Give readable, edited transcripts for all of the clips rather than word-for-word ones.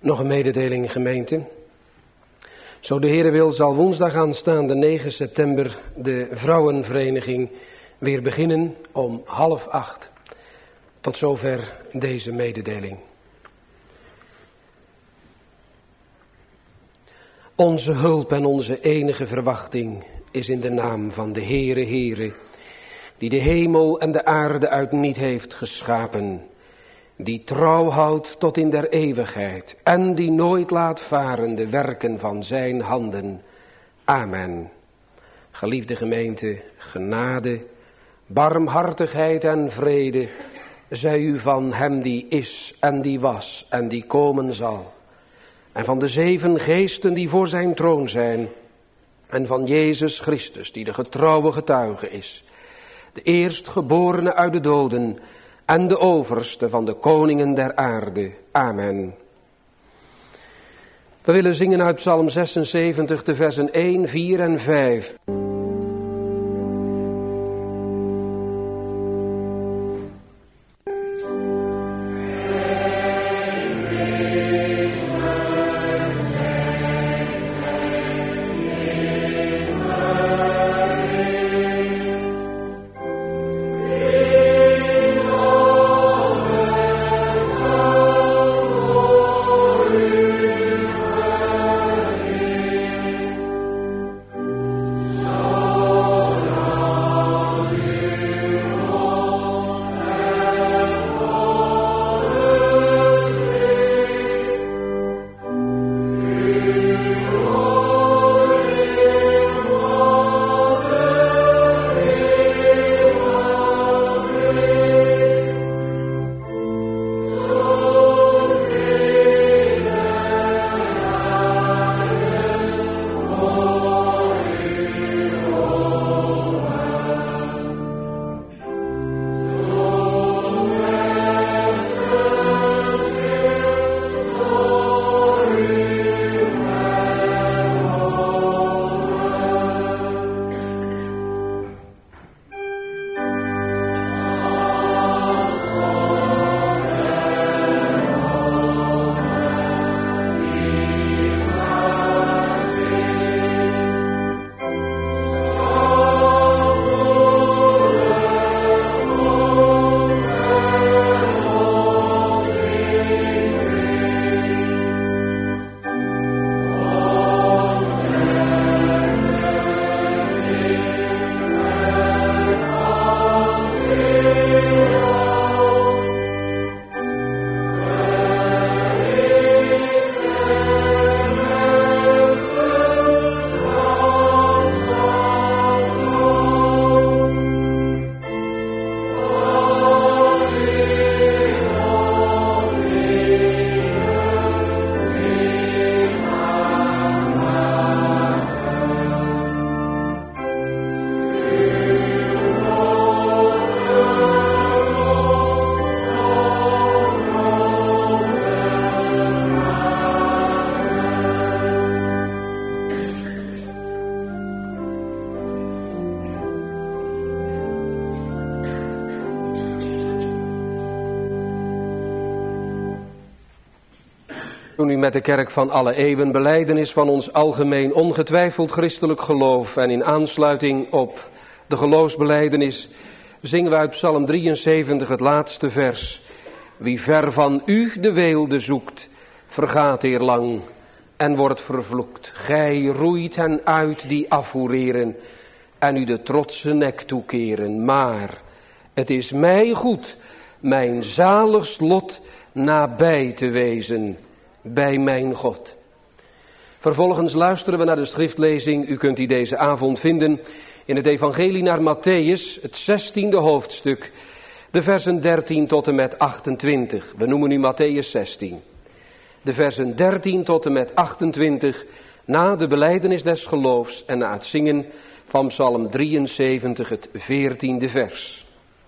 Nog een mededeling, gemeente. Zo de Heere wil zal woensdag aanstaande 9 september de vrouwenvereniging weer beginnen om 7:30. Tot zover deze mededeling. Onze hulp en onze enige verwachting is in de naam van de Heere, die de hemel en de aarde uit niet heeft geschapen, die trouw houdt tot in der eeuwigheid en die nooit laat varen de werken van zijn handen. Amen. Geliefde gemeente, genade, barmhartigheid en vrede zij u van hem die is en die was en die komen zal. En van de 7 geesten die voor zijn troon zijn. En van Jezus Christus die de getrouwe getuige is. De eerstgeborene uit de doden en de overste van de koningen der aarde. Amen. We willen zingen uit Psalm 76 de versen 1, 4 en 5. Toen u met de kerk van alle eeuwen belijdenis van ons algemeen ongetwijfeld christelijk geloof en in aansluiting op de geloofsbelijdenis zingen we uit Psalm 73 het laatste vers. Wie ver van u de weelde zoekt, vergaat eerlang en wordt vervloekt. Gij roeit hen uit die afvoereren en u de trotse nek toekeren. Maar het is mij goed mijn zaligst lot nabij te wezen bij mijn God. Vervolgens luisteren we naar de schriftlezing. U kunt die deze avond vinden in het evangelie naar Mattheüs, het 16e hoofdstuk, de versen 13 tot en met 28. We noemen nu Mattheüs 16. De versen 13 tot en met 28, na de belijdenis des geloofs en na het zingen van Psalm 73, het 14e vers.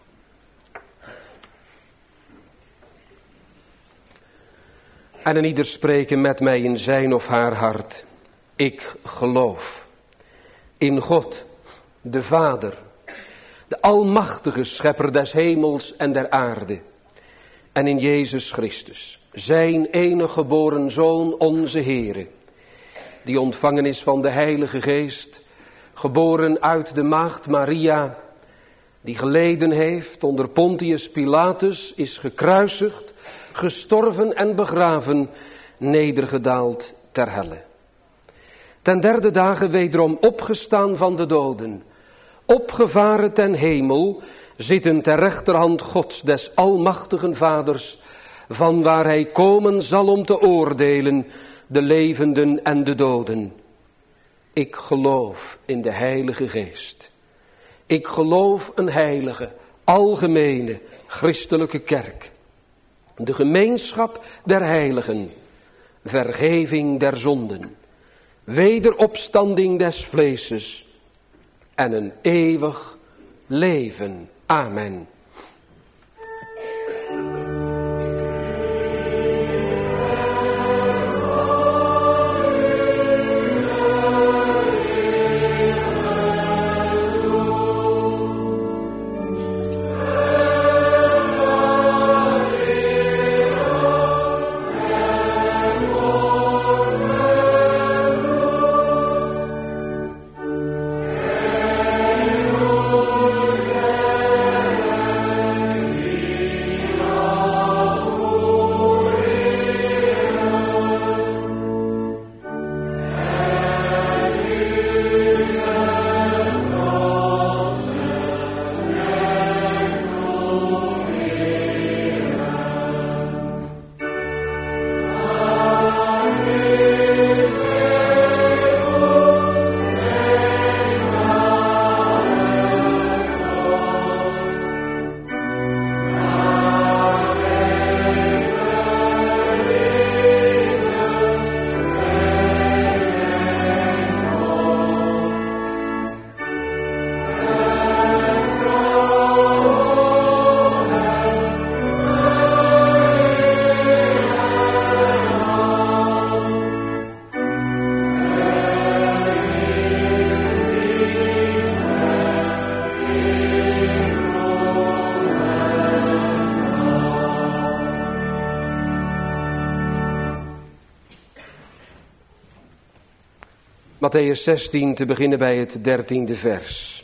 En een ieder spreken met mij in zijn of haar hart. Ik geloof in God, de Vader, de almachtige schepper des hemels en der aarde. En in Jezus Christus, zijn enige geboren Zoon, onze Heere, die ontvangen is van de Heilige Geest, geboren uit de maagd Maria, die geleden heeft onder Pontius Pilatus, is gekruisigd, gestorven en begraven, nedergedaald ter helle. Ten derde dagen wederom opgestaan van de doden, opgevaren ten hemel, zitten ter rechterhand Gods des almachtigen Vaders, van waar hij komen zal om te oordelen de levenden en de doden. Ik geloof in de Heilige Geest. Ik geloof een heilige, algemene, christelijke kerk. De gemeenschap der heiligen, vergeving der zonden, wederopstanding des vleeses en een eeuwig leven. Amen. Mattheüs 16, te beginnen bij het 13e vers.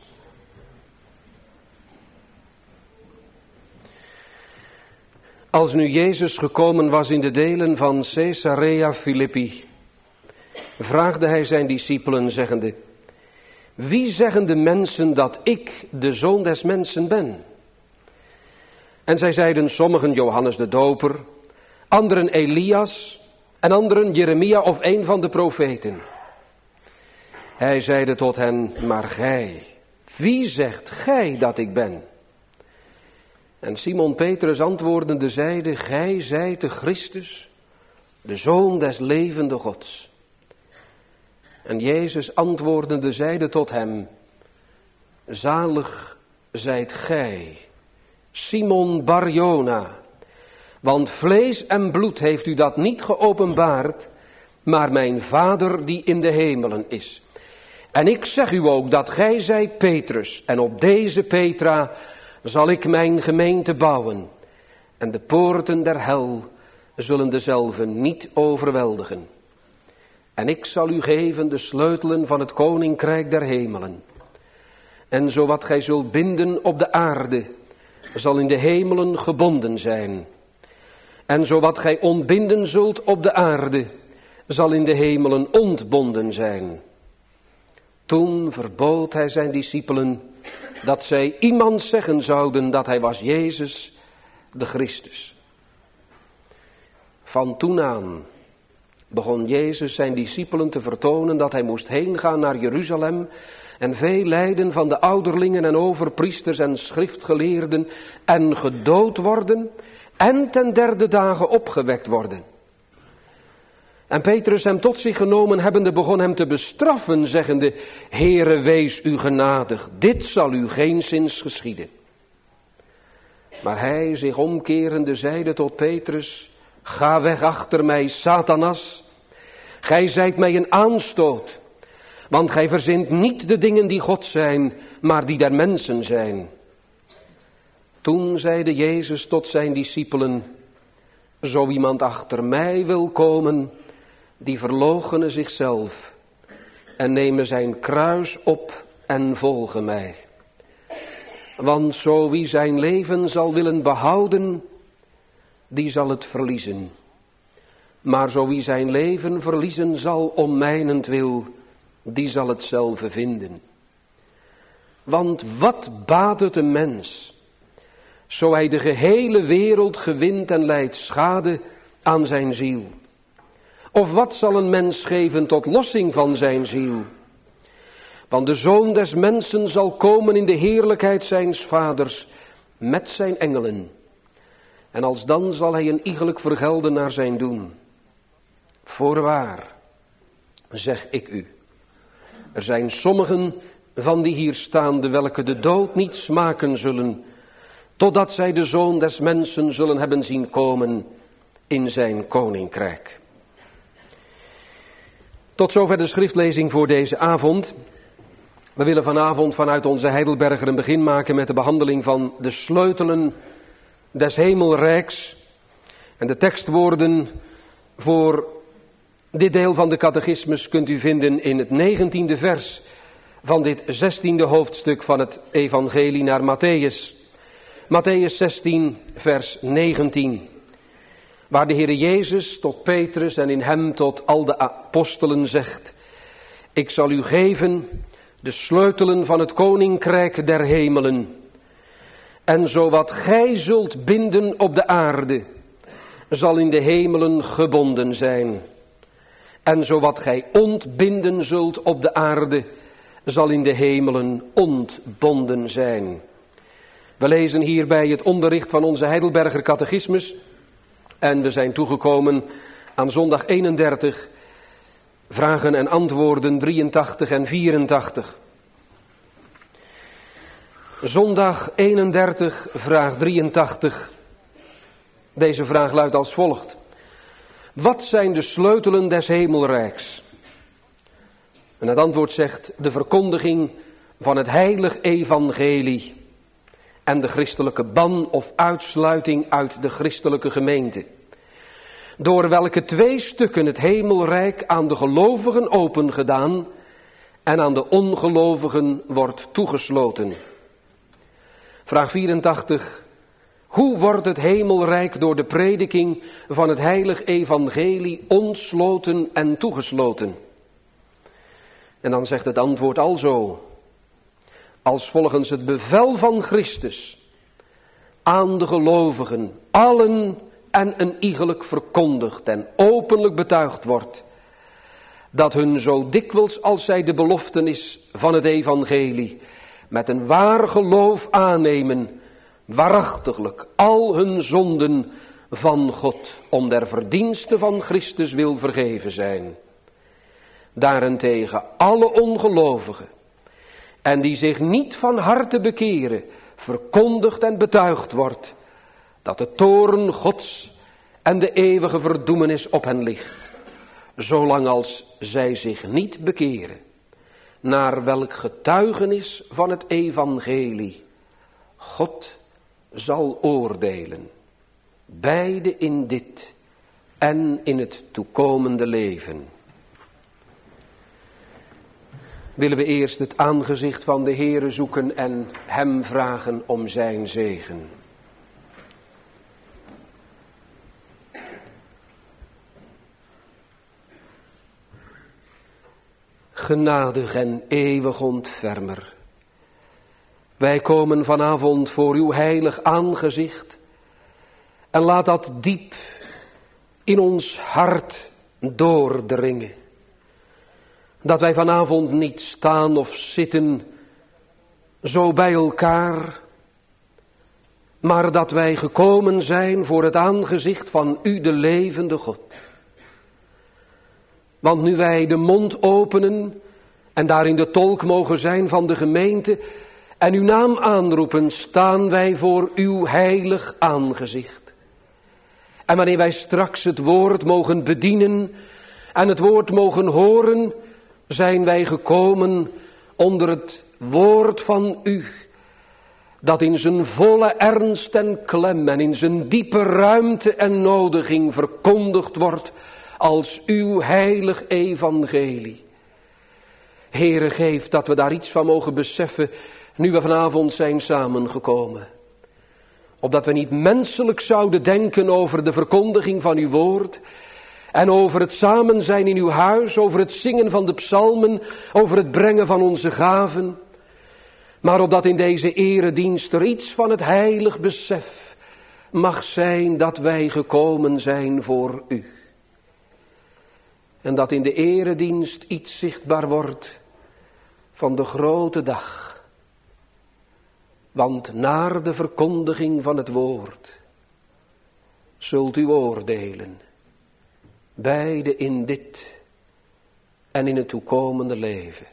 Als nu Jezus gekomen was in de delen van Caesarea Philippi, vraagde hij zijn discipelen zeggende: wie zeggen de mensen dat ik de Zoon des Mensen ben? En zij zeiden, sommigen Johannes de Doper, anderen Elias en anderen Jeremia of een van de profeten. Hij zeide tot hen, maar gij, wie zegt gij dat ik ben? En Simon Petrus antwoordende zeide, gij zijt de Christus, de Zoon des levende Gods. En Jezus antwoordende zeide tot hem, zalig zijt gij, Simon Bar-Jona, want vlees en bloed heeft u dat niet geopenbaard, maar mijn Vader die in de hemelen is. En ik zeg u ook dat gij zijt Petrus, en op deze Petra zal ik mijn gemeente bouwen. En de poorten der hel zullen dezelve niet overweldigen. En ik zal u geven de sleutelen van het koninkrijk der hemelen. En zo wat gij zult binden op de aarde, zal in de hemelen gebonden zijn. En zo wat gij ontbinden zult op de aarde, zal in de hemelen ontbonden zijn. Toen verbood hij zijn discipelen dat zij iemand zeggen zouden dat hij was Jezus, de Christus. Van toen aan begon Jezus zijn discipelen te vertonen dat hij moest heen gaan naar Jeruzalem en veel lijden van de ouderlingen en overpriesters en schriftgeleerden en gedood worden en ten derde dagen opgewekt worden. En Petrus hem tot zich genomen hebbende begon hem te bestraffen, zeggende, Heere, wees u genadig, dit zal u geenszins geschieden. Maar hij, zich omkerende, zeide tot Petrus, ga weg achter mij, Satanas, gij zijt mij een aanstoot, want gij verzint niet de dingen die God zijn, maar die der mensen zijn. Toen zeide Jezus tot zijn discipelen, Zo iemand achter mij wil komen, die verloochene zichzelf en nemen zijn kruis op en volgen mij. Want zo wie zijn leven zal willen behouden, die zal het verliezen. Maar zo wie zijn leven verliezen zal om mijnentwil, die zal het zelf vinden. Want wat baat het een mens, zo hij de gehele wereld gewint en lijdt schade aan zijn ziel? Of wat zal een mens geven tot lossing van zijn ziel? Want de Zoon des mensen zal komen in de heerlijkheid zijns vaders met zijn engelen. En alsdan zal hij een iegelijk vergelden naar zijn doen. Voorwaar, zeg ik u, er zijn sommigen van die hier staande welke de dood niet smaken zullen, totdat zij de Zoon des mensen zullen hebben zien komen in zijn koninkrijk. Tot zover de schriftlezing voor deze avond. We willen vanavond vanuit onze Heidelberger een begin maken met de behandeling van de sleutelen des hemelrijks. En de tekstwoorden voor dit deel van de catechismus kunt u vinden in het 19e vers van dit 16e hoofdstuk van het evangelie naar Matthäus. Matthäus 16 vers 19. Waar de Heer Jezus tot Petrus en in hem tot al de apostelen zegt: ik zal u geven de sleutelen van het koninkrijk der hemelen. En zo wat gij zult binden op de aarde, zal in de hemelen gebonden zijn. En zo wat gij ontbinden zult op de aarde, zal in de hemelen ontbonden zijn. We lezen hierbij het onderricht van onze Heidelberger catechismus. En we zijn toegekomen aan zondag 31, vragen en antwoorden 83 en 84. Zondag 31, vraag 83. Deze vraag luidt als volgt: wat zijn de sleutelen des hemelrijks? En het antwoord zegt: de verkondiging van het heilig evangelie en de christelijke ban of uitsluiting uit de christelijke gemeente. Door welke twee stukken het hemelrijk aan de gelovigen opengedaan en aan de ongelovigen wordt toegesloten. Vraag 84. Hoe wordt het hemelrijk door de prediking van het heilig evangelie ontsloten en toegesloten? En dan zegt het antwoord alzo: als volgens het bevel van Christus aan de gelovigen allen en een iegelijk verkondigd en openlijk betuigd wordt, dat hun zo dikwijls als zij de beloftenis van het evangelie met een waar geloof aannemen, waarachtiglijk al hun zonden van God om der verdienste van Christus wil vergeven zijn. Daarentegen alle ongelovigen en die zich niet van harte bekeren, verkondigd en betuigd wordt dat de toorn Gods en de eeuwige verdoemenis op hen ligt, zolang als zij zich niet bekeren, naar welk getuigenis van het evangelie God zal oordelen, beide in dit en in het toekomende leven. Willen we eerst het aangezicht van de Heere zoeken en hem vragen om zijn zegen. Genadig en eeuwig ontfermer, wij komen vanavond voor uw heilig aangezicht en laat dat diep in ons hart doordringen. Dat wij vanavond niet staan of zitten zo bij elkaar, maar dat wij gekomen zijn voor het aangezicht van u, de levende God. Want nu wij de mond openen en daarin de tolk mogen zijn van de gemeente en uw naam aanroepen, staan wij voor uw heilig aangezicht. En wanneer wij straks het woord mogen bedienen en het woord mogen horen, zijn wij gekomen onder het woord van u, dat in zijn volle ernst en klem en in zijn diepe ruimte en nodiging verkondigd wordt als uw heilig evangelie. Heere, geef dat we daar iets van mogen beseffen nu we vanavond zijn samengekomen. Opdat we niet menselijk zouden denken over de verkondiging van uw woord en over het samen zijn in uw huis, over het zingen van de psalmen, over het brengen van onze gaven. Maar opdat in deze eredienst er iets van het heilig besef mag zijn dat wij gekomen zijn voor u. En dat in de eredienst iets zichtbaar wordt van de grote dag. Want naar de verkondiging van het woord zult u oordelen, beide in dit en in het toekomende leven.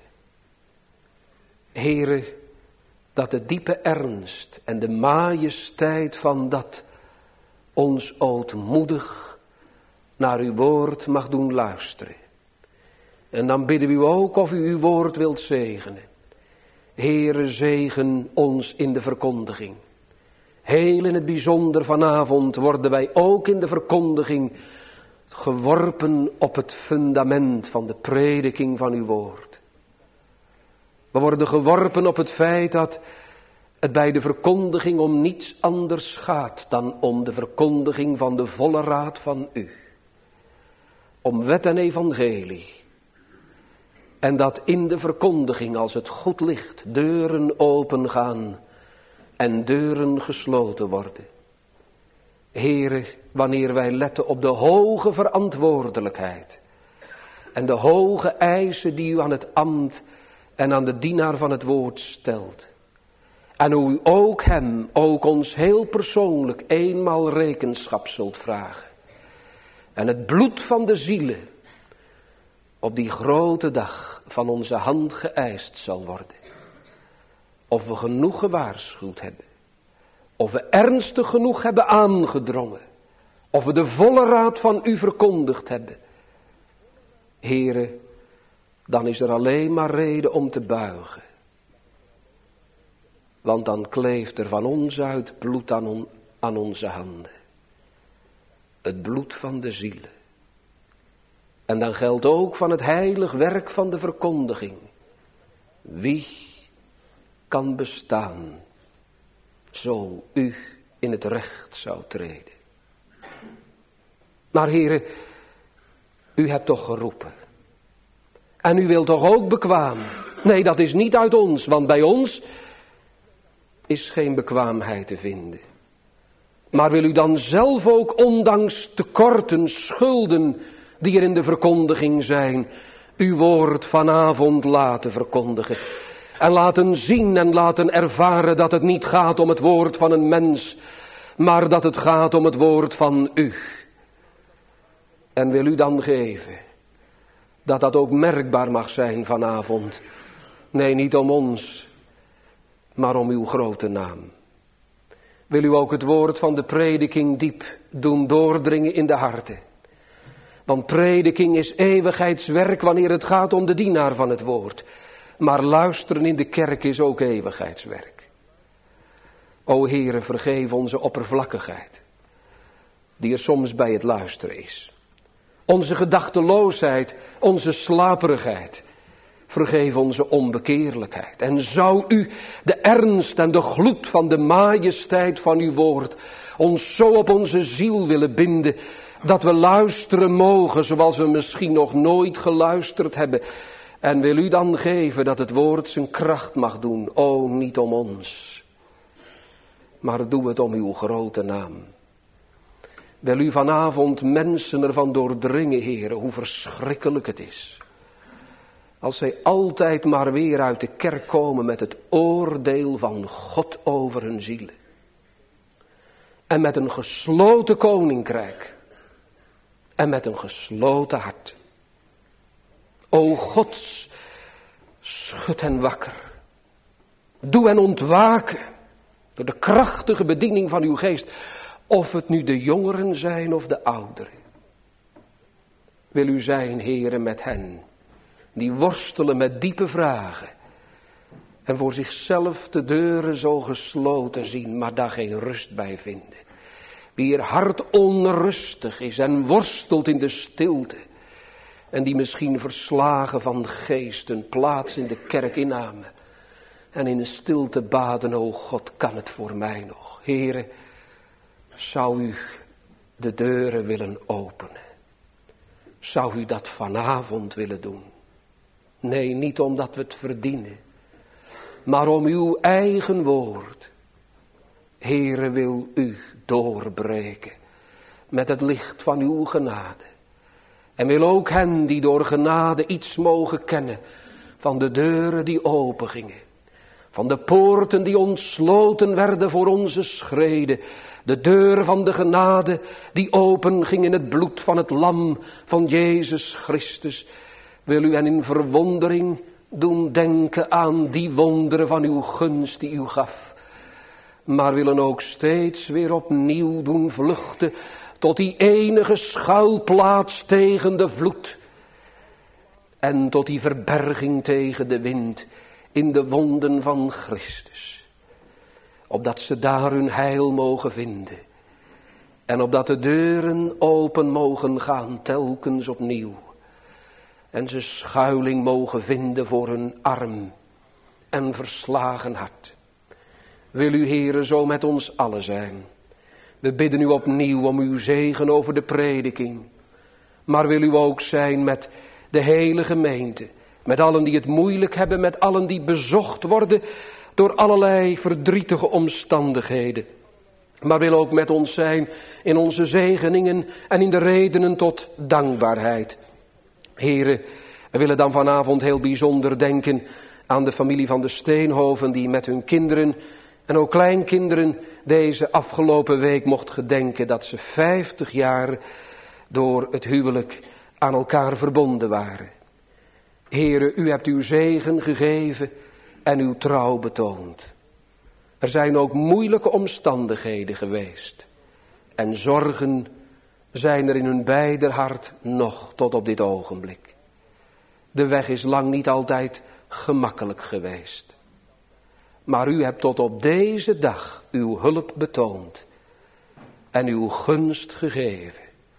Heere, dat de diepe ernst en de majesteit van dat ons ootmoedig naar uw woord mag doen luisteren. En dan bidden we u ook of u uw woord wilt zegenen. Heere, zegen ons in de verkondiging. Heel in het bijzonder vanavond worden wij ook in de verkondiging geworpen op het fundament van de prediking van uw woord. We worden geworpen op het feit dat het bij de verkondiging om niets anders gaat dan om de verkondiging van de volle raad van u. Om wet en evangelie. En dat in de verkondiging, als het goed ligt, deuren opengaan en deuren gesloten worden. Heere, wanneer wij letten op de hoge verantwoordelijkheid en de hoge eisen die u aan het ambt en aan de dienaar van het woord stelt. En hoe u ook hem, ook ons heel persoonlijk eenmaal rekenschap zult vragen. En het bloed van de zielen op die grote dag van onze hand geëist zal worden. Of we genoeg gewaarschuwd hebben. Of we ernstig genoeg hebben aangedrongen. Of we de volle raad van u verkondigd hebben. Heere, dan is er alleen maar reden om te buigen. Want dan kleeft er van ons uit bloed aan onze handen. Het bloed van de zielen. En dan geldt ook van het heilig werk van de verkondiging. Wie kan bestaan, zo u in het recht zou treden? Maar Heere, u hebt toch geroepen. En u wilt toch ook bekwamen? Nee, dat is niet uit ons, want bij ons is geen bekwaamheid te vinden. Maar wil u dan zelf ook, ondanks tekorten, schulden die er in de verkondiging zijn, uw woord vanavond laten verkondigen. En laten zien en laten ervaren dat het niet gaat om het woord van een mens, maar dat het gaat om het woord van u. En wil u dan geven dat dat ook merkbaar mag zijn vanavond. Nee, niet om ons, maar om uw grote naam. Wil u ook het woord van de prediking diep doen doordringen in de harten. Want prediking is eeuwigheidswerk wanneer het gaat om de dienaar van het woord. Maar luisteren in de kerk is ook eeuwigheidswerk. O Heere, vergeef onze oppervlakkigheid, die er soms bij het luisteren is. Onze gedachteloosheid, onze slaperigheid. Vergeef onze onbekeerlijkheid. En zou u de ernst en de gloed van de majesteit van uw woord ons zo op onze ziel willen binden, dat we luisteren mogen zoals we misschien nog nooit geluisterd hebben. En wil u dan geven dat het woord zijn kracht mag doen. O, niet om ons, maar doe het om uw grote naam. Wil u vanavond mensen ervan doordringen, Heere, hoe verschrikkelijk het is. Als zij altijd maar weer uit de kerk komen met het oordeel van God over hun zielen. En met een gesloten koninkrijk. En met een gesloten hart. O God, schud hen wakker. Doe hen ontwaken. Door de krachtige bediening van uw geest. Of het nu de jongeren zijn of de ouderen. Wil u zijn, Heere, met hen. Die worstelen met diepe vragen. En voor zichzelf de deuren zo gesloten zien, maar daar geen rust bij vinden. Wie er hart onrustig is en worstelt in de stilte. En die misschien verslagen van geest een plaats in de kerk innamen. En in stilte baden, o God, kan het voor mij nog. Heere, zou u de deuren willen openen? Zou u dat vanavond willen doen? Nee, niet omdat we het verdienen, maar om uw eigen woord. Heere, wil u doorbreken met het licht van uw genade. En wil ook hen die door genade iets mogen kennen van de deuren die opengingen. Van de poorten die ontsloten werden voor onze schreden. De deuren van de genade die open ging in het bloed van het lam van Jezus Christus. Wil u hen in verwondering doen denken aan die wonderen van uw gunst die u gaf. Maar willen ook steeds weer opnieuw doen vluchten tot die enige schuilplaats tegen de vloed. En tot die verberging tegen de wind in de wonden van Christus. Opdat ze daar hun heil mogen vinden. En opdat de deuren open mogen gaan telkens opnieuw. En ze schuiling mogen vinden voor hun arm en verslagen hart. Wil u, Heere, zo met ons allen zijn. We bidden u opnieuw om uw zegen over de prediking. Maar wil u ook zijn met de hele gemeente. Met allen die het moeilijk hebben, met allen die bezocht worden door allerlei verdrietige omstandigheden. Maar wil ook met ons zijn in onze zegeningen en in de redenen tot dankbaarheid. Heren, we willen dan vanavond heel bijzonder denken aan de familie van de Steenhoven die met hun kinderen en ook kleinkinderen deze afgelopen week mocht gedenken dat ze 50 jaar door het huwelijk aan elkaar verbonden waren. Heere, u hebt uw zegen gegeven en uw trouw betoond. Er zijn ook moeilijke omstandigheden geweest. En zorgen zijn er in hun beider hart nog tot op dit ogenblik. De weg is lang niet altijd gemakkelijk geweest. Maar u hebt tot op deze dag uw hulp betoond en uw gunst gegeven.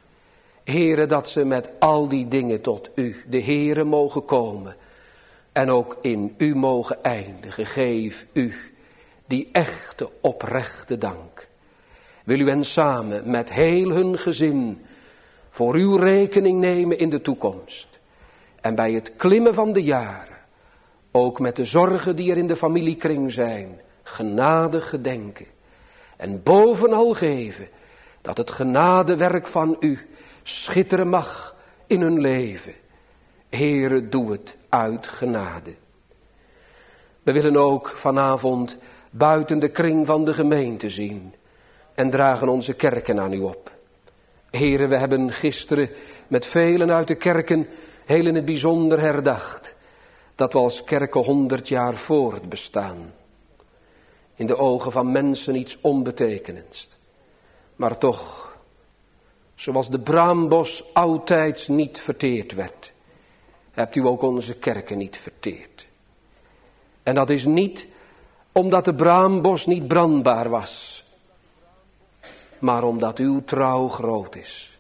Heere, dat ze met al die dingen tot u, de Heere, mogen komen en ook in u mogen eindigen. Geef u die echte, oprechte dank. Wil u hen samen met heel hun gezin voor uw rekening nemen in de toekomst. En bij het klimmen van de jaren, ook met de zorgen die er in de familiekring zijn, genadig gedenken. En bovenal geven dat het genadewerk van u schitteren mag in hun leven. Heere, doe het uit genade. We willen ook vanavond buiten de kring van de gemeente zien en dragen onze kerken aan u op. Heere, we hebben gisteren met velen uit de kerken heel in het bijzonder herdacht dat we als kerken 100 jaar voortbestaan. In de ogen van mensen iets onbetekenends. Maar toch, zoals de braambos oudtijds niet verteerd werd, hebt u ook onze kerken niet verteerd. En dat is niet omdat de braambos niet brandbaar was, maar omdat uw trouw groot is.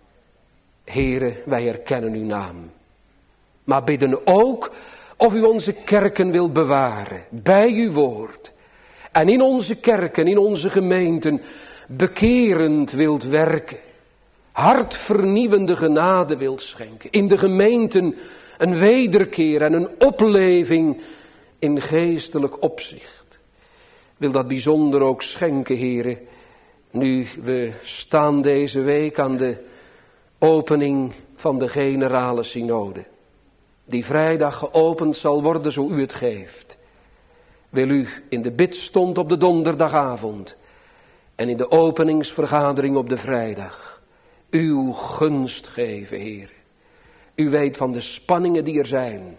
Heere, wij erkennen uw naam, maar bidden ook of u onze kerken wilt bewaren bij uw woord. En in onze kerken, in onze gemeenten, bekerend wilt werken. Hartvernieuwende genade wilt schenken. In de gemeenten een wederkeer en een opleving in geestelijk opzicht. Wil dat bijzonder ook schenken, heren. Nu we staan deze week aan de opening van de generale synode. Die vrijdag geopend zal worden zo u het geeft. Wil u in de bidstond op de donderdagavond en in de openingsvergadering op de vrijdag uw gunst geven, Heer. U weet van de spanningen die er zijn.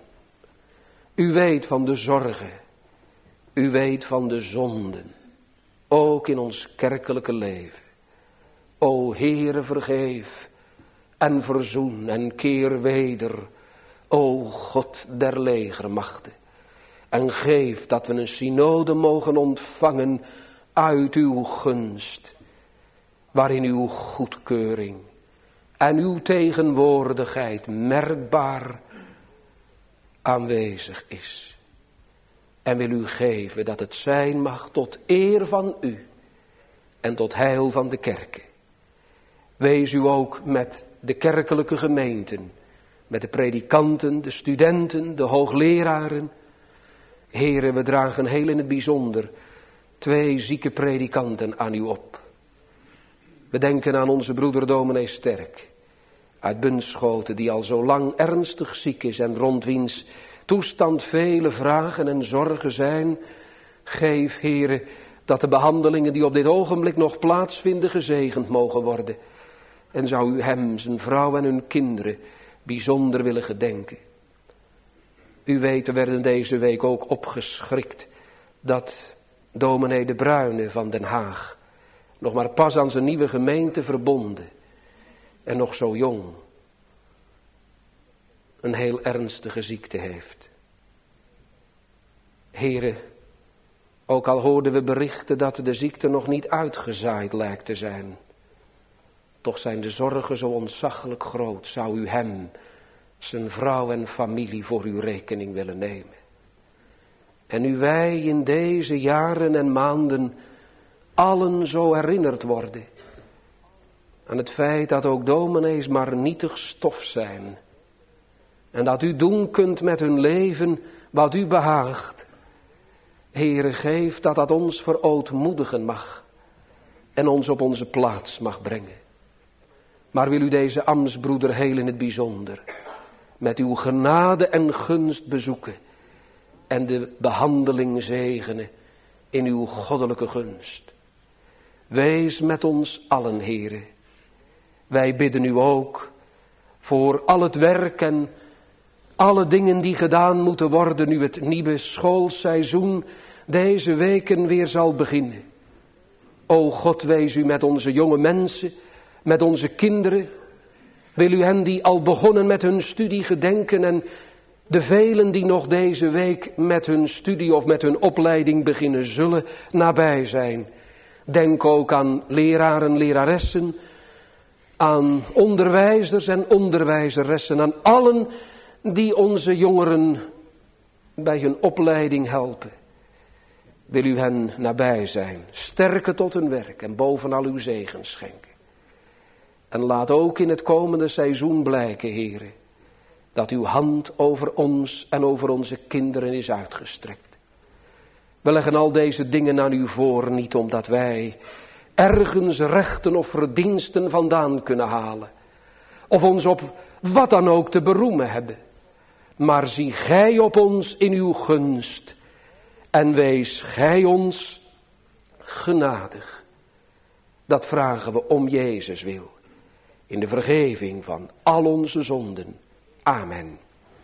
U weet van de zorgen. U weet van de zonden. Ook in ons kerkelijke leven. O Heere, vergeef en verzoen en keer weder. O God der legermachten. En geef dat we een synode mogen ontvangen uit uw gunst, waarin uw goedkeuring en uw tegenwoordigheid merkbaar aanwezig is. En wil u geven dat het zijn mag tot eer van u en tot heil van de kerken. Wees u ook met de kerkelijke gemeenten, met de predikanten, de studenten, de hoogleraren. Heren, we dragen heel in het bijzonder 2 zieke predikanten aan u op. We denken aan onze broeder dominee Sterk uit Bunschoten, die al zo lang ernstig ziek is en rond wiens toestand vele vragen en zorgen zijn. Geef, Heren, dat de behandelingen die op dit ogenblik nog plaatsvinden gezegend mogen worden. En zou u hem, zijn vrouw en hun kinderen bijzonder willen gedenken. U weet, we werden deze week ook opgeschrikt dat dominee De Bruyne van Den Haag nog maar pas aan zijn nieuwe gemeente verbonden en nog zo jong een heel ernstige ziekte heeft. Heren, ook al hoorden we berichten dat de ziekte nog niet uitgezaaid lijkt te zijn, toch zijn de zorgen zo ontzaglijk groot. Zou u hem, zijn vrouw en familie voor uw rekening willen nemen. En nu wij in deze jaren en maanden allen zo herinnerd worden aan het feit dat ook dominees maar nietig stof zijn. En dat u doen kunt met hun leven wat u behaagt. Heere, geef dat dat ons verootmoedigen mag en ons op onze plaats mag brengen. Maar wil u deze ambtsbroeder heel in het bijzonder met uw genade en gunst bezoeken en de behandeling zegenen in uw goddelijke gunst. Wees met ons allen, Heere. Wij bidden u ook voor al het werk en alle dingen die gedaan moeten worden nu het nieuwe schoolseizoen deze weken weer zal beginnen. O God, wees u met onze jonge mensen, met onze kinderen. Wil u hen die al begonnen met hun studie gedenken en de velen die nog deze week met hun studie of met hun opleiding beginnen zullen nabij zijn. Denk ook aan leraren, leraressen, aan onderwijzers en onderwijzeressen, aan allen die onze jongeren bij hun opleiding helpen. Wil u hen nabij zijn, sterken tot hun werk en bovenal uw zegen schenken. En laat ook in het komende seizoen blijken, Heere, dat uw hand over ons en over onze kinderen is uitgestrekt. We leggen al deze dingen aan u voor, niet omdat wij ergens rechten of verdiensten vandaan kunnen halen, of ons op wat dan ook te beroemen hebben. Maar zie gij op ons in uw gunst en wees gij ons genadig. Dat vragen we om Jezus wil, in de vergeving van al onze zonden. Amen.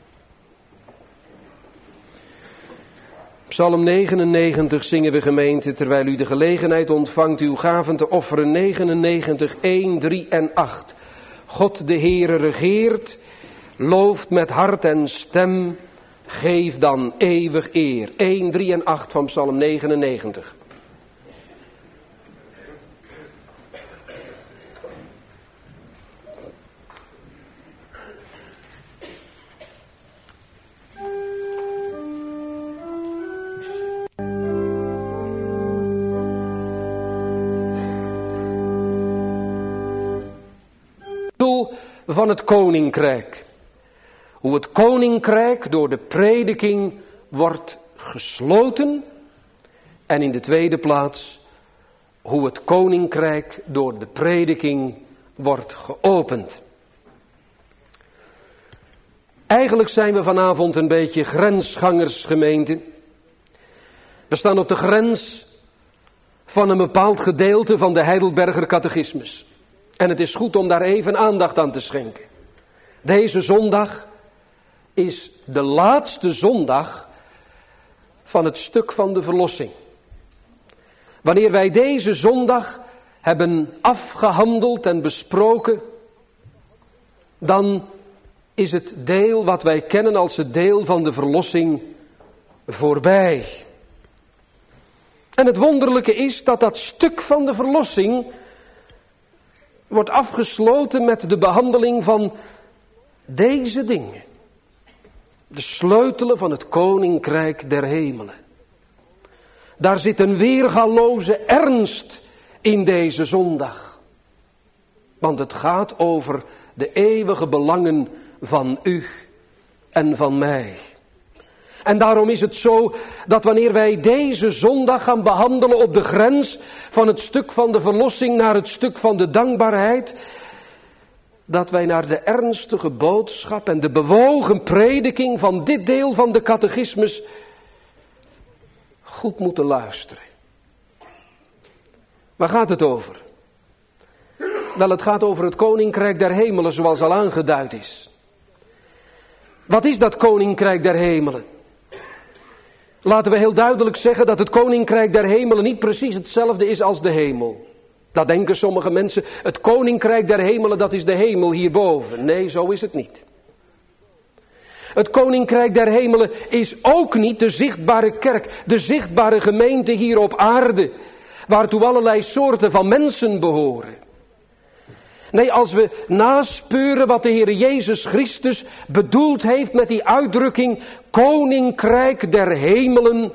Psalm 99 zingen we, gemeente, terwijl u de gelegenheid ontvangt uw gaven te offeren. 99, 1, 3 en 8. God de Heere regeert, looft met hart en stem, geef dan eeuwig eer. 1, 3 en 8 van Psalm 99. Van het koninkrijk. Hoe het koninkrijk door de prediking wordt gesloten. En in de tweede plaats hoe het koninkrijk door de prediking wordt geopend. Eigenlijk zijn we vanavond een beetje grensgangers, gemeente. We staan op de grens van een bepaald gedeelte van de Heidelberger catechismus. En het is goed om daar even aandacht aan te schenken. Deze zondag is de laatste zondag van het stuk van de verlossing. Wanneer wij deze zondag hebben afgehandeld en besproken, dan is het deel wat wij kennen als het deel van de verlossing voorbij. En het wonderlijke is dat dat stuk van de verlossing wordt afgesloten met de behandeling van deze dingen. De sleutelen van het koninkrijk der hemelen. Daar zit een weergaloze ernst in deze zondag. Want het gaat over de eeuwige belangen van u en van mij. En daarom is het zo dat wanneer wij deze zondag gaan behandelen op de grens van het stuk van de verlossing naar het stuk van de dankbaarheid, dat wij naar de ernstige boodschap en de bewogen prediking van dit deel van de catechismus goed moeten luisteren. Waar gaat het over? Wel, het gaat over het koninkrijk der hemelen zoals al aangeduid is. Wat is dat koninkrijk der hemelen? Laten we heel duidelijk zeggen dat het koninkrijk der hemelen niet precies hetzelfde is als de hemel. Dat denken sommige mensen, het koninkrijk der hemelen, dat is de hemel hierboven. Nee, zo is het niet. Het koninkrijk der hemelen is ook niet de zichtbare kerk, de zichtbare gemeente hier op aarde, waartoe allerlei soorten van mensen behoren. Nee, als we naspeuren wat de Heer Jezus Christus bedoeld heeft met die uitdrukking koninkrijk der hemelen,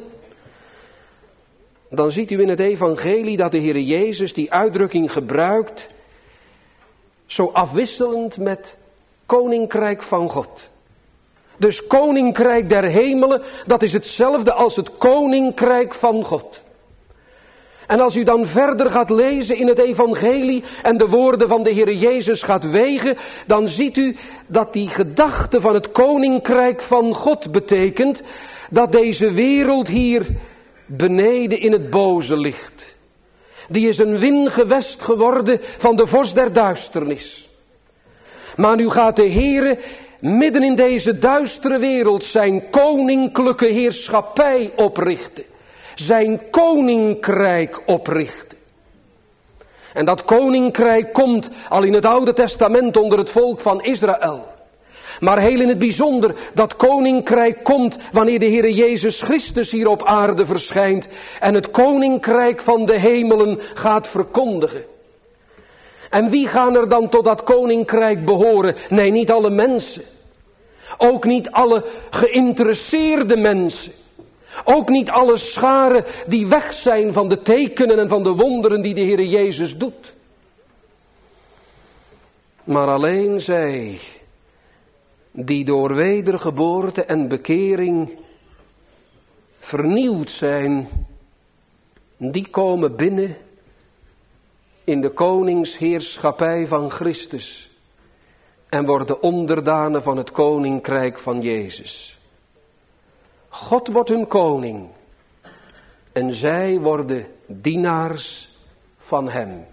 dan ziet u in het evangelie dat de Heer Jezus die uitdrukking gebruikt zo afwisselend met koninkrijk van God. Dus koninkrijk der hemelen, dat is hetzelfde als het koninkrijk van God. En als u dan verder gaat lezen in het evangelie en de woorden van de Heer Jezus gaat wegen, dan ziet u dat die gedachte van het koninkrijk van God betekent dat deze wereld hier beneden in het boze ligt. Die is een wingewest geworden van de vorst der duisternis. Maar nu gaat de Heere midden in deze duistere wereld zijn koninklijke heerschappij oprichten. Zijn koninkrijk oprichten. En dat koninkrijk komt al in het Oude Testament onder het volk van Israël. Maar heel in het bijzonder, dat koninkrijk komt wanneer de Heer Jezus Christus hier op aarde verschijnt en het koninkrijk van de hemelen gaat verkondigen. En wie gaan er dan tot dat koninkrijk behoren? Nee, niet alle mensen. Ook niet alle geïnteresseerde mensen. Ook niet alle scharen die weg zijn van de tekenen en van de wonderen die de Heer Jezus doet. Maar alleen zij die door wedergeboorte en bekering vernieuwd zijn, die komen binnen in de koningsheerschappij van Christus en worden onderdanen van het koninkrijk van Jezus. God wordt hun koning en zij worden dienaars van hem.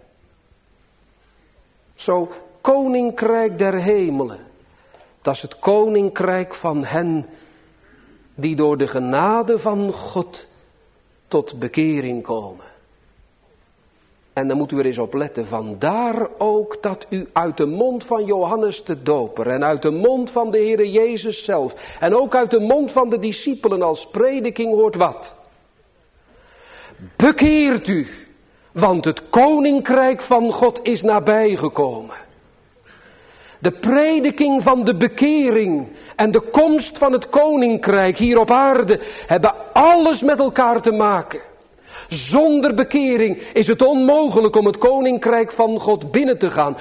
Zo, koninkrijk der hemelen, dat is het koninkrijk van hen die door de genade van God tot bekering komen. En dan moet u er eens op letten, vandaar ook dat u uit de mond van Johannes de Doper en uit de mond van de Heer Jezus zelf en ook uit de mond van de discipelen als prediking hoort wat? Bekeert u, want het koninkrijk van God is nabijgekomen. De prediking van de bekering en de komst van het koninkrijk hier op aarde hebben alles met elkaar te maken. Zonder bekering is het onmogelijk om het koninkrijk van God binnen te gaan.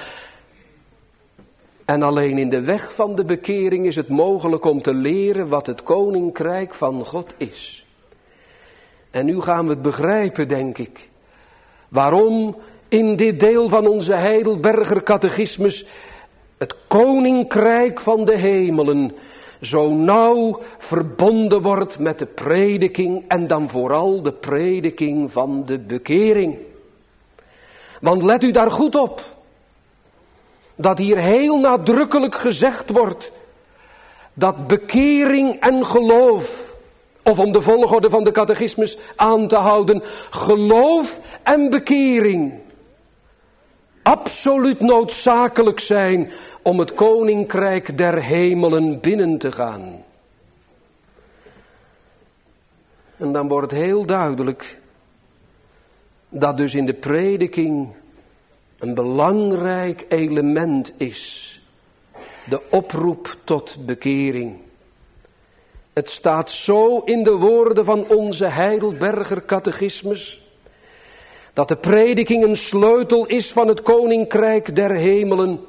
En alleen in de weg van de bekering is het mogelijk om te leren wat het koninkrijk van God is. En nu gaan we het begrijpen, denk ik. Waarom in dit deel van onze Heidelberger catechismus het koninkrijk van de hemelen zo nauw verbonden wordt met de prediking en dan vooral de prediking van de bekering. Want let u daar goed op, dat hier heel nadrukkelijk gezegd wordt dat bekering en geloof, of om de volgorde van de catechismus aan te houden, geloof en bekering absoluut noodzakelijk zijn om het koninkrijk der hemelen binnen te gaan. En dan wordt heel duidelijk dat dus in de prediking een belangrijk element is. De oproep tot bekering. Het staat zo in de woorden van onze Heidelberger catechismus, dat de prediking een sleutel is van het koninkrijk der hemelen.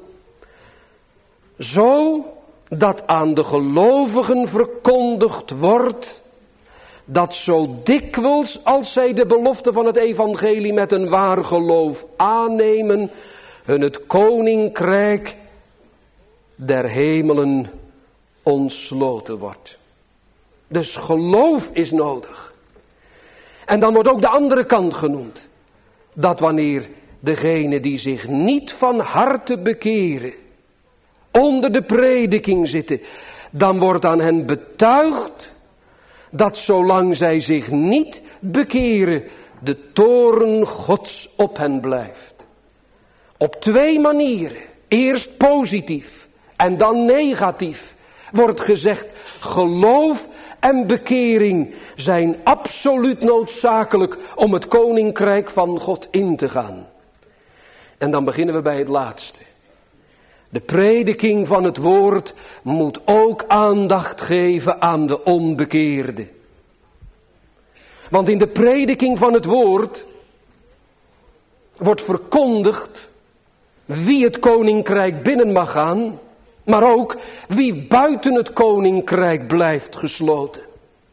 Zo dat aan de gelovigen verkondigd wordt, dat zo dikwijls als zij de belofte van het evangelie met een waar geloof aannemen, hun het koninkrijk der hemelen ontsloten wordt. Dus geloof is nodig. En dan wordt ook de andere kant genoemd. Dat wanneer degenen die zich niet van harte bekeren, onder de prediking zitten, dan wordt aan hen betuigd dat zolang zij zich niet bekeren, de toorn Gods op hen blijft. Op twee manieren. Eerst positief en dan negatief wordt gezegd, geloof en bekering zijn absoluut noodzakelijk om het koninkrijk van God in te gaan. En dan beginnen we bij het laatste. De prediking van het woord moet ook aandacht geven aan de onbekeerde. Want in de prediking van het woord wordt verkondigd wie het koninkrijk binnen mag gaan, maar ook wie buiten het koninkrijk blijft gesloten.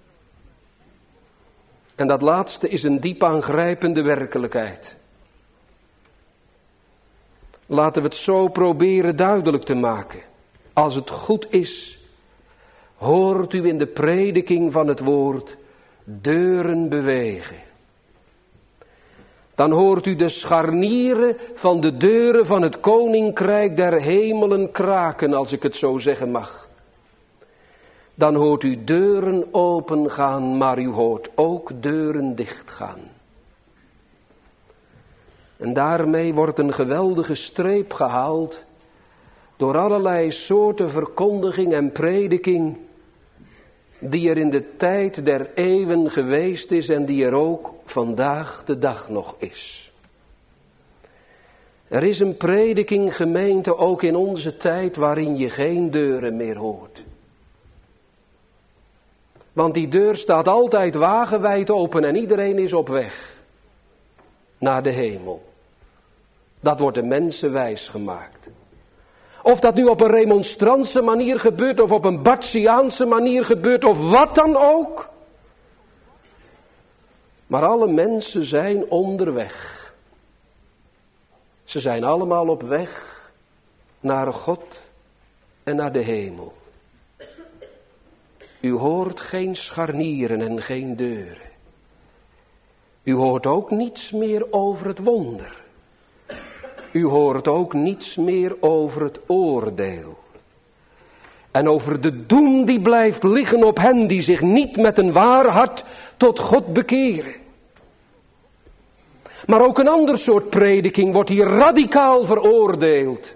En dat laatste is een diep aangrijpende werkelijkheid. Laten we het zo proberen duidelijk te maken. Als het goed is, hoort u in de prediking van het woord deuren bewegen. Dan hoort u de scharnieren van de deuren van het koninkrijk der hemelen kraken, als ik het zo zeggen mag. Dan hoort u deuren opengaan, maar u hoort ook deuren dichtgaan. En daarmee wordt een geweldige streep gehaald door allerlei soorten verkondiging en prediking die er in de tijd der eeuwen geweest is en die er ook vandaag de dag nog is. Er is een prediking, gemeente, ook in onze tijd waarin je geen deuren meer hoort. Want die deur staat altijd wagenwijd open en iedereen is op weg naar de hemel. Dat wordt de mensen wijs gemaakt. Of dat nu op een remonstrantse manier gebeurt of op een Bartsiaanse manier gebeurt of wat dan ook. Maar alle mensen zijn onderweg. Ze zijn allemaal op weg naar God en naar de hemel. U hoort geen scharnieren en geen deuren. U hoort ook niets meer over het wonder. U hoort ook niets meer over het oordeel. En over de doem die blijft liggen op hen die zich niet met een waar hart tot God bekeren. Maar ook een ander soort prediking wordt hier radicaal veroordeeld.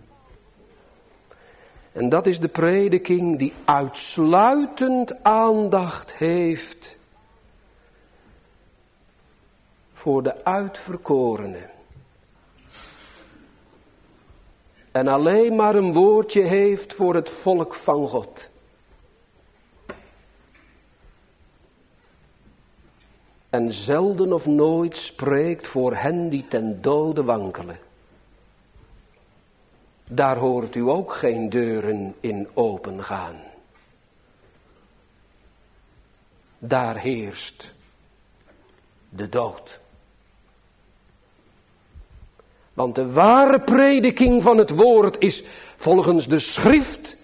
En dat is de prediking die uitsluitend aandacht heeft voor de uitverkorenen. En alleen maar een woordje heeft voor het volk van God. En zelden of nooit spreekt voor hen die ten dode wankelen. Daar hoort u ook geen deuren in opengaan. Daar heerst de dood. Want de ware prediking van het woord is volgens de schrift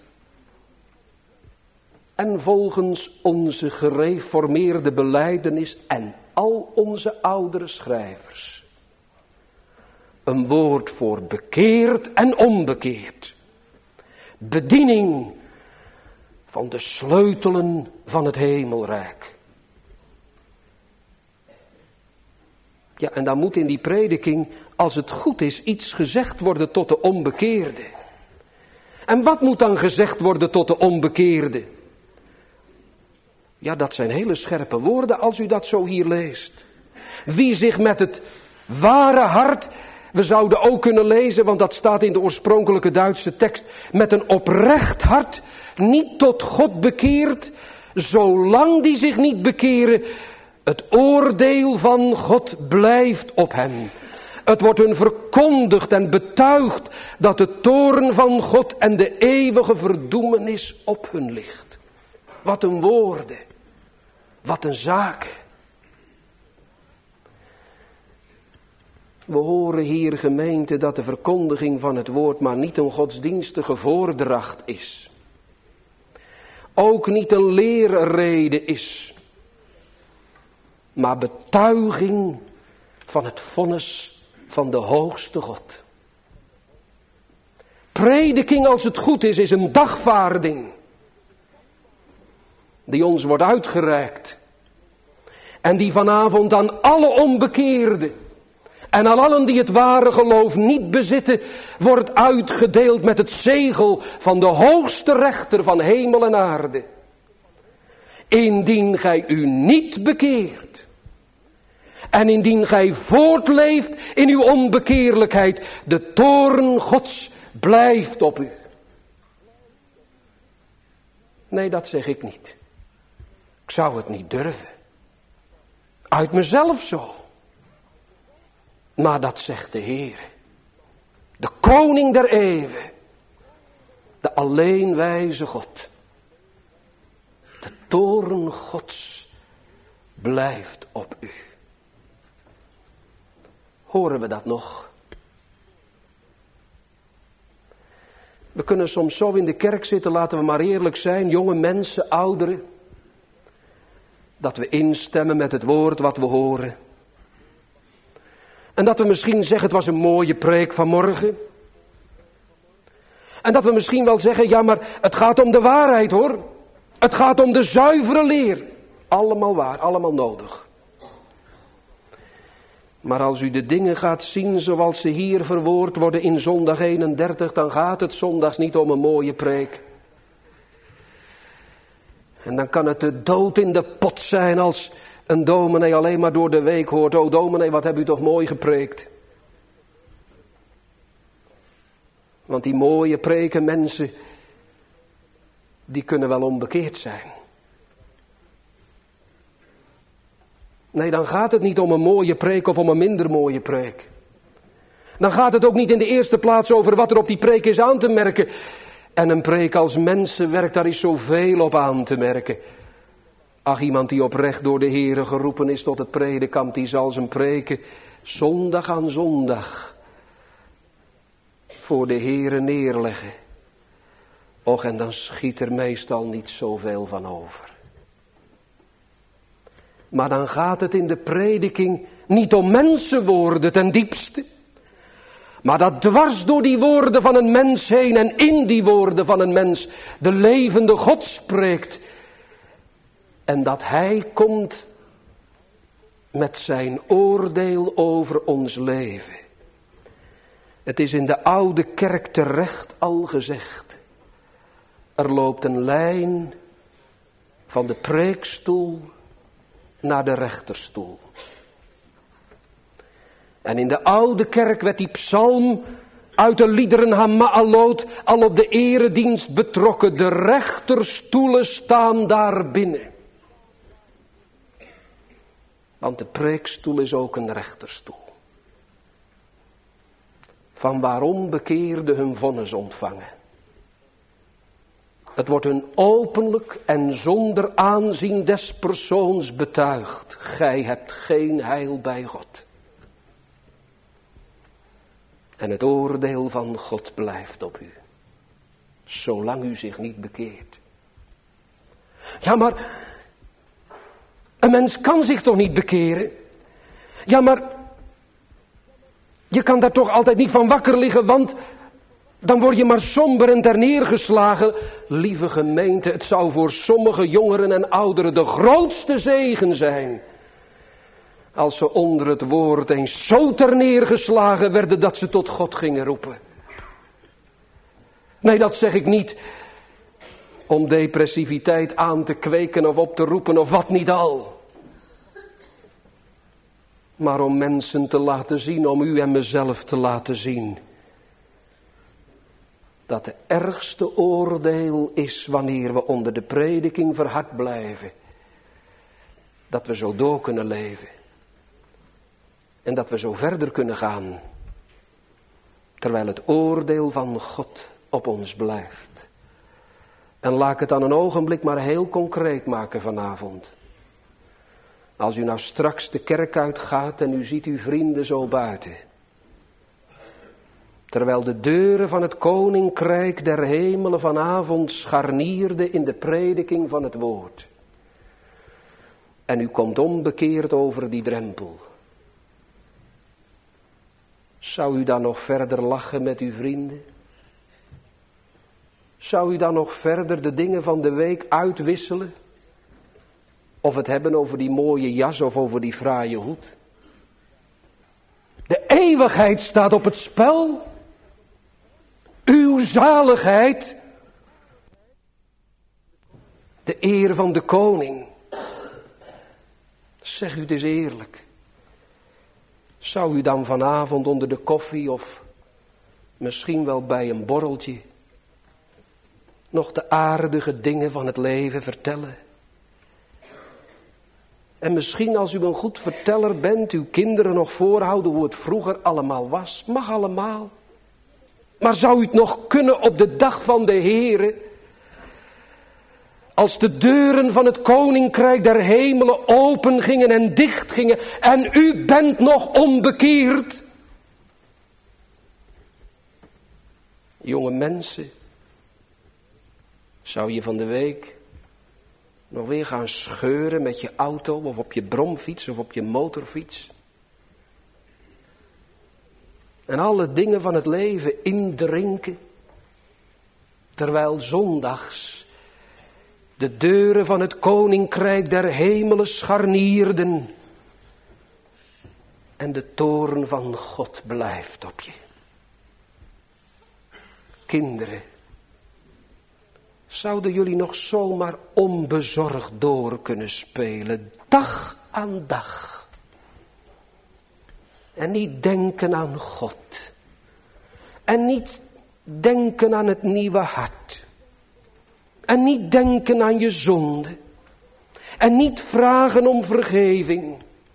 en volgens onze gereformeerde belijdenis en al onze oudere schrijvers. Een woord voor bekeerd en onbekeerd. Bediening van de sleutelen van het hemelrijk. Ja, en dan moet in die prediking, als het goed is, iets gezegd worden tot de onbekeerde. En wat moet dan gezegd worden tot de onbekeerde? Ja, dat zijn hele scherpe woorden als u dat zo hier leest. Wie zich met het ware hart, we zouden ook kunnen lezen, want dat staat in de oorspronkelijke Duitse tekst, met een oprecht hart niet tot God bekeert, zolang die zich niet bekeren, het oordeel van God blijft op hen. Het wordt hun verkondigd en betuigd dat de toorn van God en de eeuwige verdoemenis op hun ligt. Wat een woorden, wat een zaken. We horen hier, gemeente, dat de verkondiging van het woord maar niet een godsdienstige voordracht is. Ook niet een leerrede is, maar betuiging van het vonnis van de hoogste God. Prediking, als het goed is een dagvaarding die ons wordt uitgereikt en die vanavond aan alle onbekeerden en aan allen die het ware geloof niet bezitten, wordt uitgedeeld met het zegel van de hoogste rechter van hemel en aarde. Indien gij u niet bekeert en indien gij voortleeft in uw onbekeerlijkheid, de toorn Gods blijft op u. Nee, dat zeg ik niet. Ik zou het niet durven. Uit mezelf zo. Maar dat zegt de Heer. De koning der eeuwen. De alleen wijze God. De toorn Gods blijft op u. Horen we dat nog? We kunnen soms zo in de kerk zitten, laten we maar eerlijk zijn, jonge mensen, ouderen, dat we instemmen met het woord wat we horen. En dat we misschien zeggen, het was een mooie preek vanmorgen. En dat we misschien wel zeggen, ja, maar het gaat om de waarheid, hoor. Het gaat om de zuivere leer. Allemaal waar, allemaal nodig. Maar als u de dingen gaat zien zoals ze hier verwoord worden in zondag 31, dan gaat het zondags niet om een mooie preek. En dan kan het de dood in de pot zijn als een dominee alleen maar door de week hoort, o dominee, wat heb u toch mooi gepreekt. Want die mooie preken mensen, die kunnen wel onbekeerd zijn. Nee, dan gaat het niet om een mooie preek of om een minder mooie preek. Dan gaat het ook niet in de eerste plaats over wat er op die preek is aan te merken. En een preek als mensenwerk, daar is zoveel op aan te merken. Ach, iemand die oprecht door de Heere geroepen is tot het predikambt, die zal zijn preken zondag aan zondag voor de Heere neerleggen. Och, en dan schiet er meestal niet zoveel van over. Maar dan gaat het in de prediking niet om mensenwoorden ten diepste. Maar dat dwars door die woorden van een mens heen en in die woorden van een mens de levende God spreekt. En dat hij komt met zijn oordeel over ons leven. Het is in de oude kerk terecht al gezegd. Er loopt een lijn van de preekstoel naar de rechterstoel. En in de oude kerk werd die psalm uit de liederen Hama'alot al op de eredienst betrokken. De rechterstoelen staan daar binnen. Want de preekstoel is ook een rechterstoel. Van waarom bekeerden hun vonnis ontvangen. Het wordt hun openlijk en zonder aanzien des persoons betuigd. Gij hebt geen heil bij God. En het oordeel van God blijft op u. Zolang u zich niet bekeert. Ja, maar een mens kan zich toch niet bekeren? Ja, maar je kan daar toch altijd niet van wakker liggen, want dan word je maar somber en terneergeslagen. Lieve gemeente, het zou voor sommige jongeren en ouderen de grootste zegen zijn als ze onder het woord eens zo terneergeslagen werden dat ze tot God gingen roepen. Nee, dat zeg ik niet om depressiviteit aan te kweken of op te roepen of wat niet al. Maar om mensen te laten zien, om u en mezelf te laten zien, dat de ergste oordeel is wanneer we onder de prediking verhard blijven. Dat we zo door kunnen leven. En dat we zo verder kunnen gaan. Terwijl het oordeel van God op ons blijft. En laat ik het dan een ogenblik maar heel concreet maken vanavond. Als u nou straks de kerk uitgaat en u ziet uw vrienden zo buiten. Terwijl de deuren van het koninkrijk der hemelen vanavond scharnierden in de prediking van het woord. En u komt onbekeerd over die drempel. Zou u dan nog verder lachen met uw vrienden? Zou u dan nog verder de dingen van de week uitwisselen? Of het hebben over die mooie jas of over die fraaie hoed? De eeuwigheid staat op het spel. Uw zaligheid. De eer van de koning. Zeg u het eens eerlijk. Zou u dan vanavond onder de koffie of misschien wel bij een borreltje nog de aardige dingen van het leven vertellen? En misschien als u een goed verteller bent, uw kinderen nog voorhouden hoe het vroeger allemaal was. Mag allemaal. Maar zou u het nog kunnen op de dag van de Heere? Als de deuren van het koninkrijk der hemelen open gingen en dicht gingen en u bent nog onbekeerd. Jonge mensen, zou je van de week nog weer gaan scheuren met je auto of op je bromfiets of op je motorfiets? En alle dingen van het leven indrinken, terwijl zondags de deuren van het koninkrijk der hemelen scharnierden en de toorn van God blijft op je. Kinderen, zouden jullie nog zomaar onbezorgd door kunnen spelen, dag aan dag? En niet denken aan God. En niet denken aan het nieuwe hart. En niet denken aan je zonde. En niet vragen om vergeving.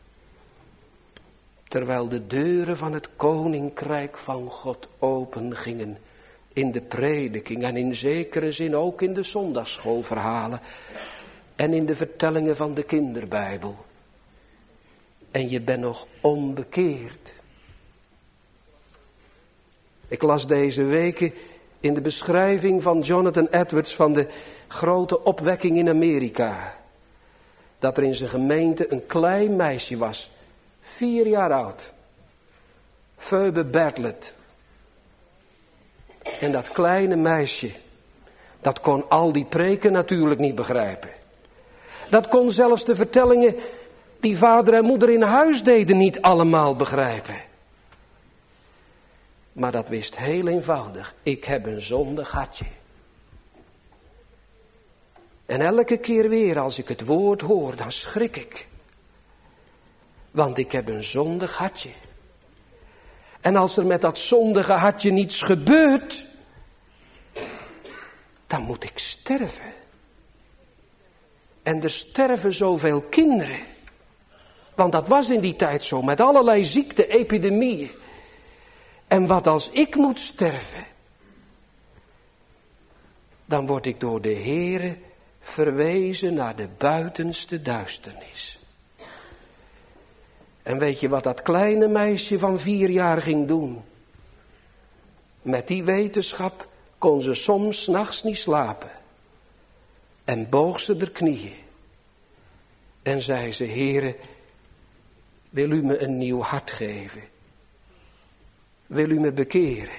Terwijl de deuren van het koninkrijk van God open gingen in de prediking en in zekere zin ook in de zondagsschoolverhalen en in de vertellingen van de kinderbijbel. En je bent nog onbekeerd. Ik las deze weken in de beschrijving van Jonathan Edwards van de grote opwekking in Amerika. Dat er in zijn gemeente een klein meisje was. 4 jaar oud. Phoebe Bartlett. En dat kleine meisje, dat kon al die preken natuurlijk niet begrijpen. Dat kon zelfs de vertellingen die vader en moeder in huis deden niet allemaal begrijpen. Maar dat wist heel eenvoudig. Ik heb een zondig hartje. En elke keer weer als ik het woord hoor, dan schrik ik. Want ik heb een zondig hartje. En als er met dat zondige hartje niets gebeurt, dan moet ik sterven. En er sterven zoveel kinderen. Want dat was in die tijd zo, met allerlei ziekten, epidemieën. En wat als ik moet sterven? Dan word ik door de Heere verwezen naar de buitenste duisternis. En weet je wat dat kleine meisje van 4 jaar ging doen? Met die wetenschap kon ze soms 's nachts niet slapen. En boog ze de knieën. En zei ze, Heere, wil u me een nieuw hart geven? Wil u me bekeren?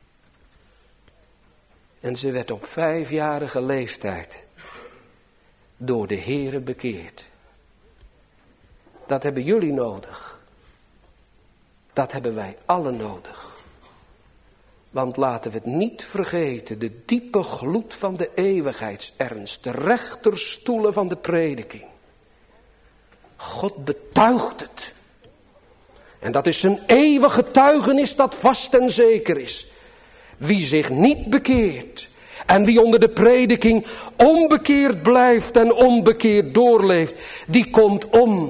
En ze werd op 5-jarige leeftijd door de Heere bekeerd. Dat hebben jullie nodig. Dat hebben wij allen nodig. Want laten we het niet vergeten, de diepe gloed van de eeuwigheidsernst, de rechterstoelen van de prediking. God betuigt het. En dat is een eeuwig getuigenis dat vast en zeker is. Wie zich niet bekeert en wie onder de prediking onbekeerd blijft en onbekeerd doorleeft, die komt om.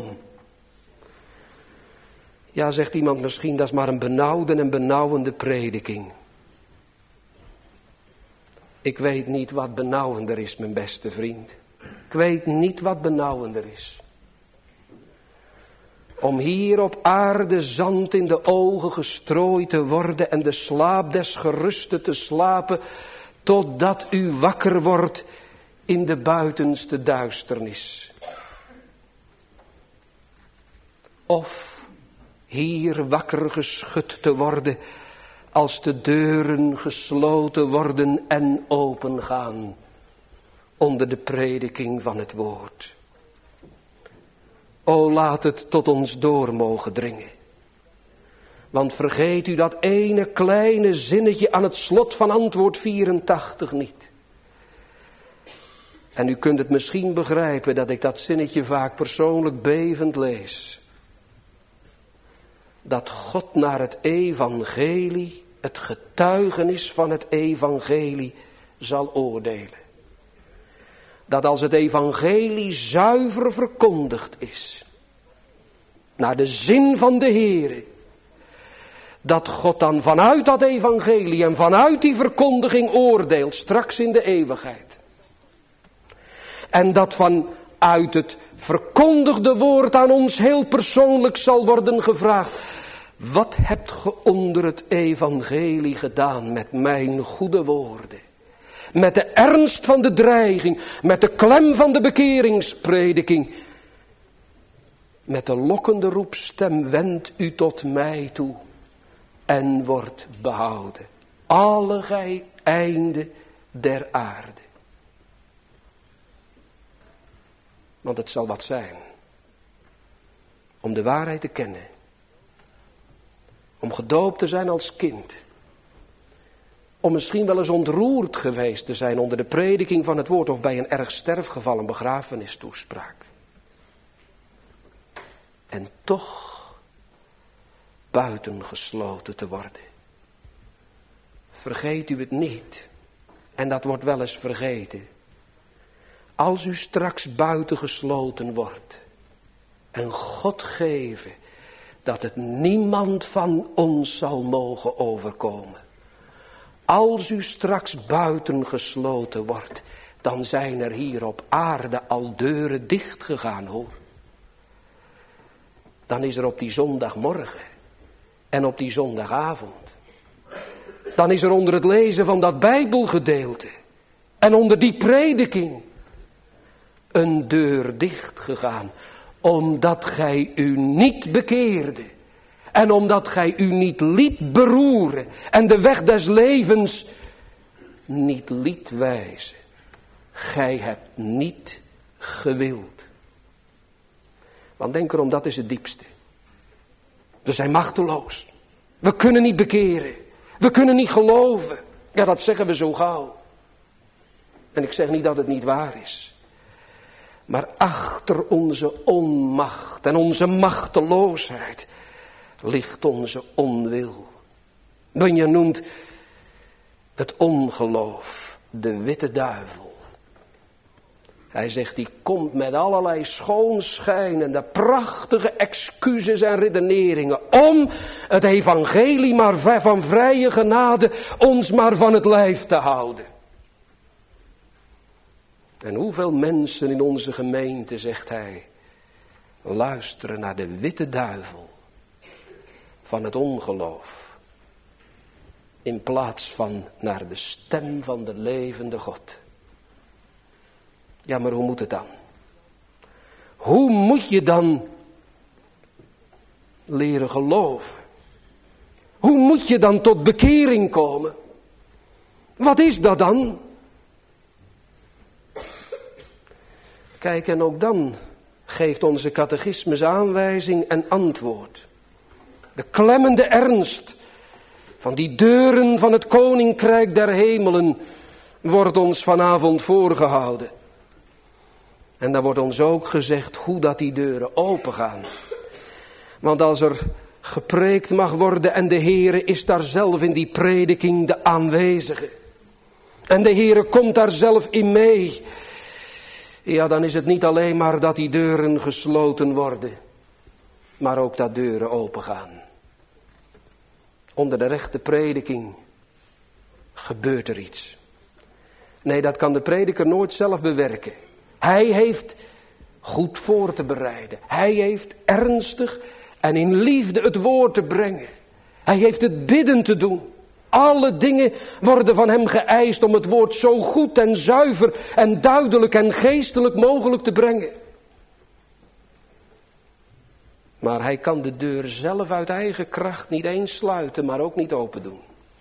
Ja, zegt iemand misschien, dat is maar een benauwde en benauwende prediking. Ik weet niet wat benauwender is, mijn beste vriend. Ik weet niet wat benauwender is. Om hier op aarde zand in de ogen gestrooid te worden en de slaap des gerusten te slapen, totdat u wakker wordt in de buitenste duisternis. Of hier wakker geschud te worden als de deuren gesloten worden en opengaan onder de prediking van het woord. O, laat het tot ons door mogen dringen. Want vergeet u dat ene kleine zinnetje aan het slot van antwoord 84 niet. En u kunt het misschien begrijpen dat ik dat zinnetje vaak persoonlijk bevend lees. Dat God naar het evangelie, het getuigenis van het evangelie, zal oordelen. Dat als het evangelie zuiver verkondigd is, naar de zin van de Heere, dat God dan vanuit dat evangelie en vanuit die verkondiging oordeelt, straks in de eeuwigheid. En dat vanuit het verkondigde woord aan ons heel persoonlijk zal worden gevraagd: wat hebt ge onder het evangelie gedaan met mijn goede woorden? Met de ernst van de dreiging, met de klem van de bekeringsprediking. Met de lokkende roepstem: wendt u tot mij toe en wordt behouden. Alle gij einde der aarde. Want het zal wat zijn om de waarheid te kennen. Om gedoopt te zijn als kind. Om misschien wel eens ontroerd geweest te zijn onder de prediking van het woord of bij een erg sterfgeval, een begrafenistoespraak. En toch buitengesloten te worden. Vergeet u het niet. En dat wordt wel eens vergeten. Als u straks buitengesloten wordt en God geven dat het niemand van ons zal mogen overkomen. Als u straks buitengesloten wordt, dan zijn er hier op aarde al deuren dichtgegaan, hoor. Dan is er op die zondagmorgen en op die zondagavond. Dan is er onder het lezen van dat Bijbelgedeelte en onder die prediking een deur dichtgegaan. Omdat gij u niet bekeerde. En omdat gij u niet liet beroeren. En de weg des levens niet liet wijzen. Gij hebt niet gewild. Want denk erom, dat is het diepste. We zijn machteloos. We kunnen niet bekeren. We kunnen niet geloven. Ja, dat zeggen we zo gauw. En ik zeg niet dat het niet waar is. Maar achter onze onmacht en onze machteloosheid ligt onze onwil. Bunyan noemt het ongeloof de witte duivel. Hij zegt, die komt met allerlei schoonschijnende, prachtige excuses en redeneringen om het evangelie maar van vrije genade ons maar van het lijf te houden. En hoeveel mensen in onze gemeente, zegt hij, luisteren naar de witte duivel van het ongeloof. In plaats van naar de stem van de levende God. Ja, maar hoe moet het dan? Hoe moet je dan leren geloven? Hoe moet je dan tot bekering komen? Wat is dat dan? Kijk, en ook dan geeft onze catechismus aanwijzing en antwoord. De klemmende ernst Van die deuren van het koninkrijk der hemelen wordt ons vanavond voorgehouden. En dan wordt ons ook gezegd hoe dat die deuren opengaan. Want als er gepreekt mag worden en de Heere is daar zelf in die prediking de aanwezige. En de Heere komt daar zelf in mee. Ja, dan is het niet alleen maar dat die deuren gesloten worden. Maar ook dat deuren opengaan. Onder de rechte prediking gebeurt er iets. Nee, dat kan de prediker nooit zelf bewerken. Hij heeft goed voor te bereiden. Hij heeft ernstig en in liefde het woord te brengen. Hij heeft het bidden te doen. Alle dingen worden van hem geëist om het woord zo goed en zuiver en duidelijk en geestelijk mogelijk te brengen. Maar hij kan de deur zelf uit eigen kracht niet eens sluiten, maar ook niet open doen.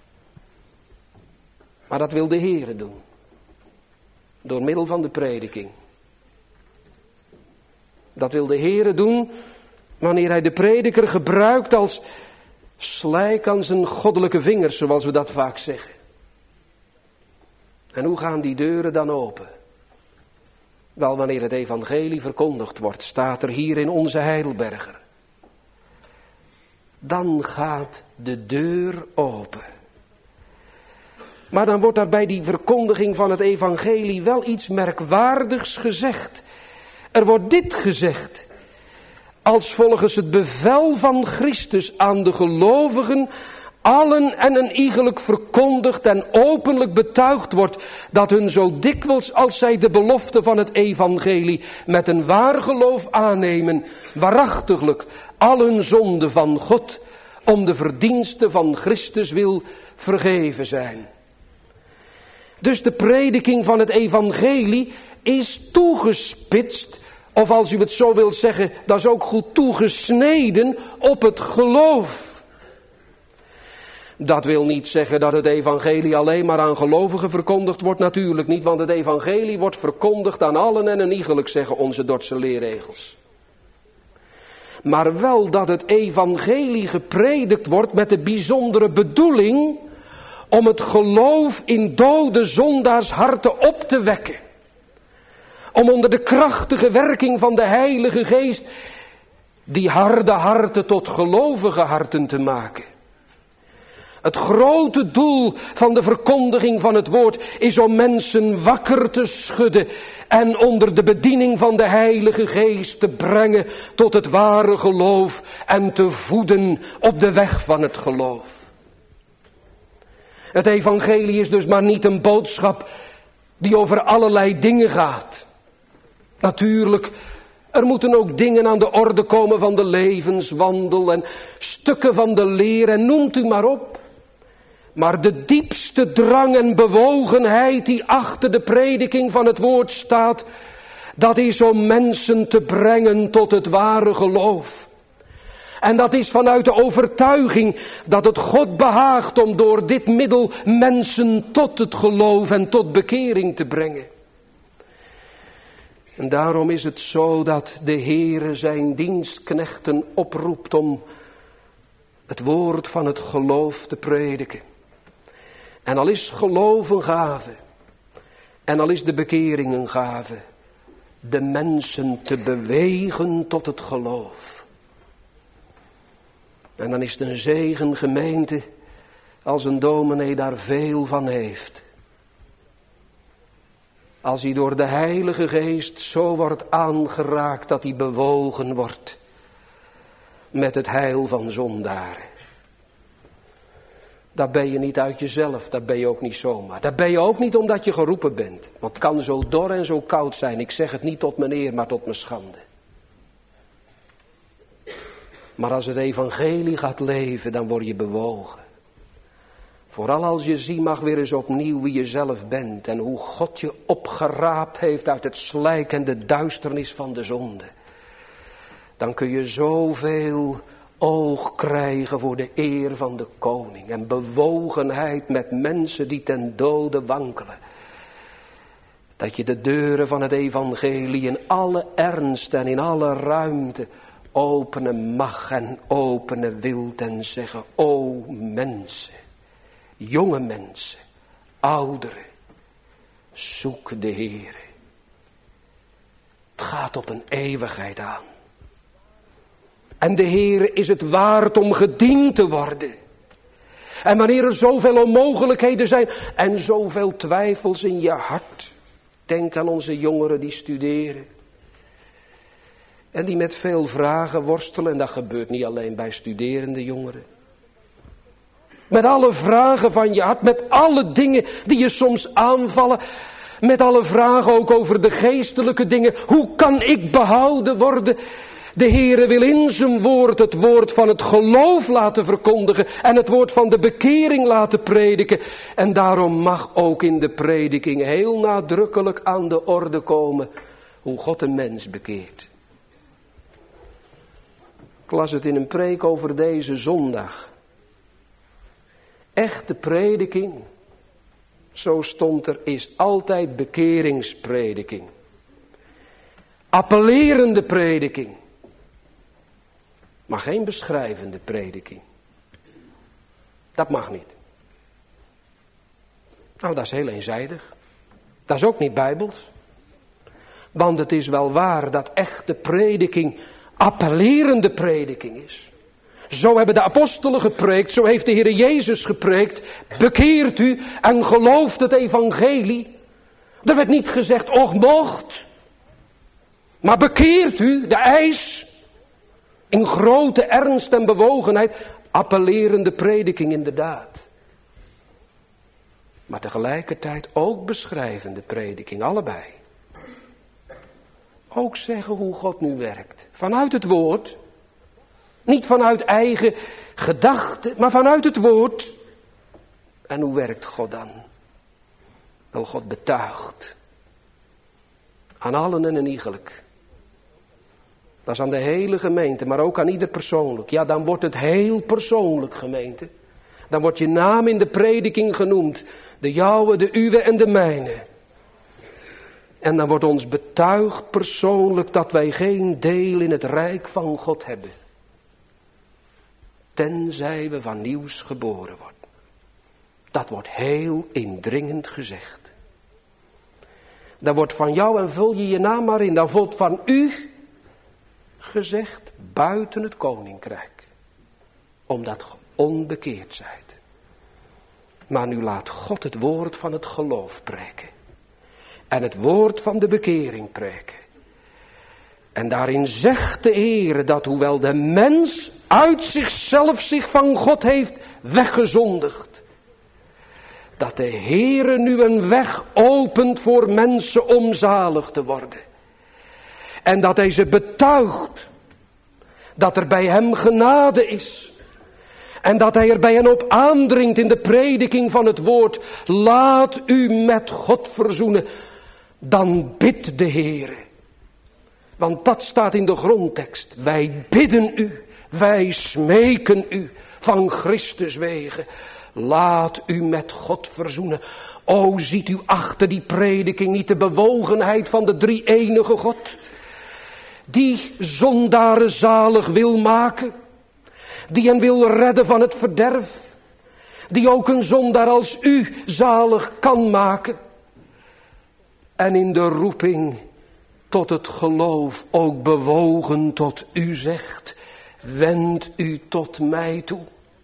Maar dat wil de Heere doen. Door middel van de prediking. Dat wil de Heere doen wanneer hij de prediker gebruikt als slijk aan zijn goddelijke vingers, zoals we dat vaak zeggen. En hoe gaan die deuren dan open? Wel, wanneer het evangelie verkondigd wordt, staat er hier in onze Heidelberger. Dan gaat de deur open. Maar dan wordt daar bij die verkondiging van het evangelie wel iets merkwaardigs gezegd. Er wordt dit gezegd. Als volgens het bevel van Christus aan de gelovigen allen en een iegelijk verkondigd en openlijk betuigd wordt dat hun zo dikwijls als zij de belofte van het evangelie met een waar geloof aannemen, waarachtiglijk al hun zonden van God om de verdiensten van Christus wil vergeven zijn. Dus de prediking van het evangelie is toegespitst, of als u het zo wilt zeggen, dat is ook goed toegesneden op het geloof. Dat wil niet zeggen dat het evangelie alleen maar aan gelovigen verkondigd wordt, natuurlijk niet, want het evangelie wordt verkondigd aan allen en een iegelijk, zeggen onze Dordtse leerregels. Maar wel dat het evangelie gepredikt wordt met de bijzondere bedoeling om het geloof in dode zondaars harten op te wekken. Om onder de krachtige werking van de Heilige Geest die harde harten tot gelovige harten te maken. Het grote doel van de verkondiging van het woord is om mensen wakker te schudden en onder de bediening van de Heilige Geest te brengen tot het ware geloof en te voeden op de weg van het geloof. Het evangelie is dus maar niet een boodschap die over allerlei dingen gaat. Natuurlijk, er moeten ook dingen aan de orde komen van de levenswandel en stukken van de leer en noemt u maar op. Maar de diepste drang en bewogenheid die achter de prediking van het woord staat, dat is om mensen te brengen tot het ware geloof. En dat is vanuit de overtuiging dat het God behaagt om door dit middel mensen tot het geloof en tot bekering te brengen. En daarom is het zo dat de Heere zijn dienstknechten oproept om het woord van het geloof te prediken. En al is geloof een gave, en al is de bekering een gave, de mensen te bewegen tot het geloof. En dan is het een zegen, gemeente, als een dominee daar veel van heeft. Als hij door de Heilige Geest zo wordt aangeraakt dat hij bewogen wordt met het heil van zondaren. Dat ben je niet uit jezelf, dat ben je ook niet zomaar. Dat ben je ook niet omdat je geroepen bent. Want het kan zo dor en zo koud zijn. Ik zeg het niet tot mijn eer, maar tot mijn schande. Maar als het evangelie gaat leven, dan word je bewogen. Vooral als je zien mag weer eens opnieuw wie je zelf bent. En hoe God je opgeraapt heeft uit het slijk en de duisternis van de zonde. Dan kun je zoveel oog krijgen voor de eer van de koning. En bewogenheid met mensen die ten dode wankelen. Dat je de deuren van het evangelie in alle ernst en in alle ruimte openen mag en openen wilt en zeggen: o mensen, jonge mensen, ouderen, zoek de Heere. Het gaat op een eeuwigheid aan. En de Heere is het waard om gediend te worden. En wanneer er zoveel onmogelijkheden zijn en zoveel twijfels in je hart. Denk aan onze jongeren die studeren. En die met veel vragen worstelen. En dat gebeurt niet alleen bij studerende jongeren. Met alle vragen van je hart. Met alle dingen die je soms aanvallen. Met alle vragen ook over de geestelijke dingen. Hoe kan ik behouden worden? De Heere wil in zijn woord het woord van het geloof laten verkondigen. En het woord van de bekering laten prediken. En daarom mag ook in de prediking heel nadrukkelijk aan de orde komen. Hoe God een mens bekeert. Ik las het in een preek over deze zondag. Echte prediking, zo stond er, is altijd bekeringsprediking. Appellerende prediking. Maar geen beschrijvende prediking. Dat mag niet. Nou, dat is heel eenzijdig. Dat is ook niet bijbels. Want het is wel waar dat echte prediking appellerende prediking is. Zo hebben de apostelen gepreekt, zo heeft de Heer Jezus gepreekt. Bekeert u en gelooft het evangelie. Er werd niet gezegd, och mocht. Maar bekeert u, de eis. In grote ernst en bewogenheid. Appellerende prediking inderdaad. Maar tegelijkertijd ook beschrijvende prediking, allebei. Ook zeggen hoe God nu werkt. Vanuit het woord. Niet vanuit eigen gedachten, maar vanuit het woord. En hoe werkt God dan? Wel, God betuigt. Aan allen en iegelijk. Dat is aan de hele gemeente, maar ook aan ieder persoonlijk. Ja, dan wordt het heel persoonlijk, gemeente. Dan wordt je naam in de prediking genoemd. De jouwe, de uwe en de mijne. En dan wordt ons betuigd persoonlijk dat wij geen deel in het rijk van God hebben. Tenzij we van nieuws geboren worden. Dat wordt heel indringend gezegd. Dan wordt van jou, en vul je je naam maar in, dan wordt van u gezegd buiten het koninkrijk. Omdat ge onbekeerd zijt. Maar nu laat God het woord van het geloof preken. En het woord van de bekering preken. En daarin zegt de Heer dat hoewel de mens uit zichzelf zich van God heeft weggezondigd. Dat de Heer nu een weg opent voor mensen om zalig te worden. En dat hij ze betuigt. Dat er bij hem genade is. En dat hij er bij hen op aandringt in de prediking van het woord. Laat u met God verzoenen. Dan bidt de Heer. Want dat staat in de grondtekst. Wij bidden u. Wij smeken u van Christus wegen. Laat u met God verzoenen. O, ziet u achter die prediking niet de bewogenheid van de drie-enige God. Die zondaren zalig wil maken. Die hen wil redden van het verderf. Die ook een zondaar als u zalig kan maken. En in de roeping tot het geloof ook bewogen tot u zegt. Wend u tot mij toe.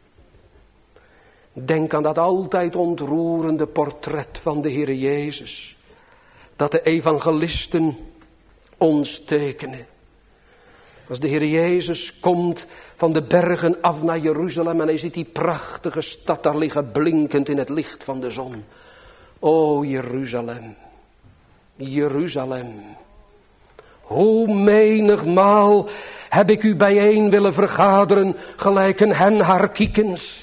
Denk aan dat altijd ontroerende portret van de Heer Jezus. Dat de evangelisten ons tekenen. Als de Heer Jezus komt van de bergen af naar Jeruzalem en hij ziet die prachtige stad daar liggen blinkend in het licht van de zon. O Jeruzalem, Jeruzalem. Hoe menigmaal heb ik u bijeen willen vergaderen gelijk een hen haar kiekens.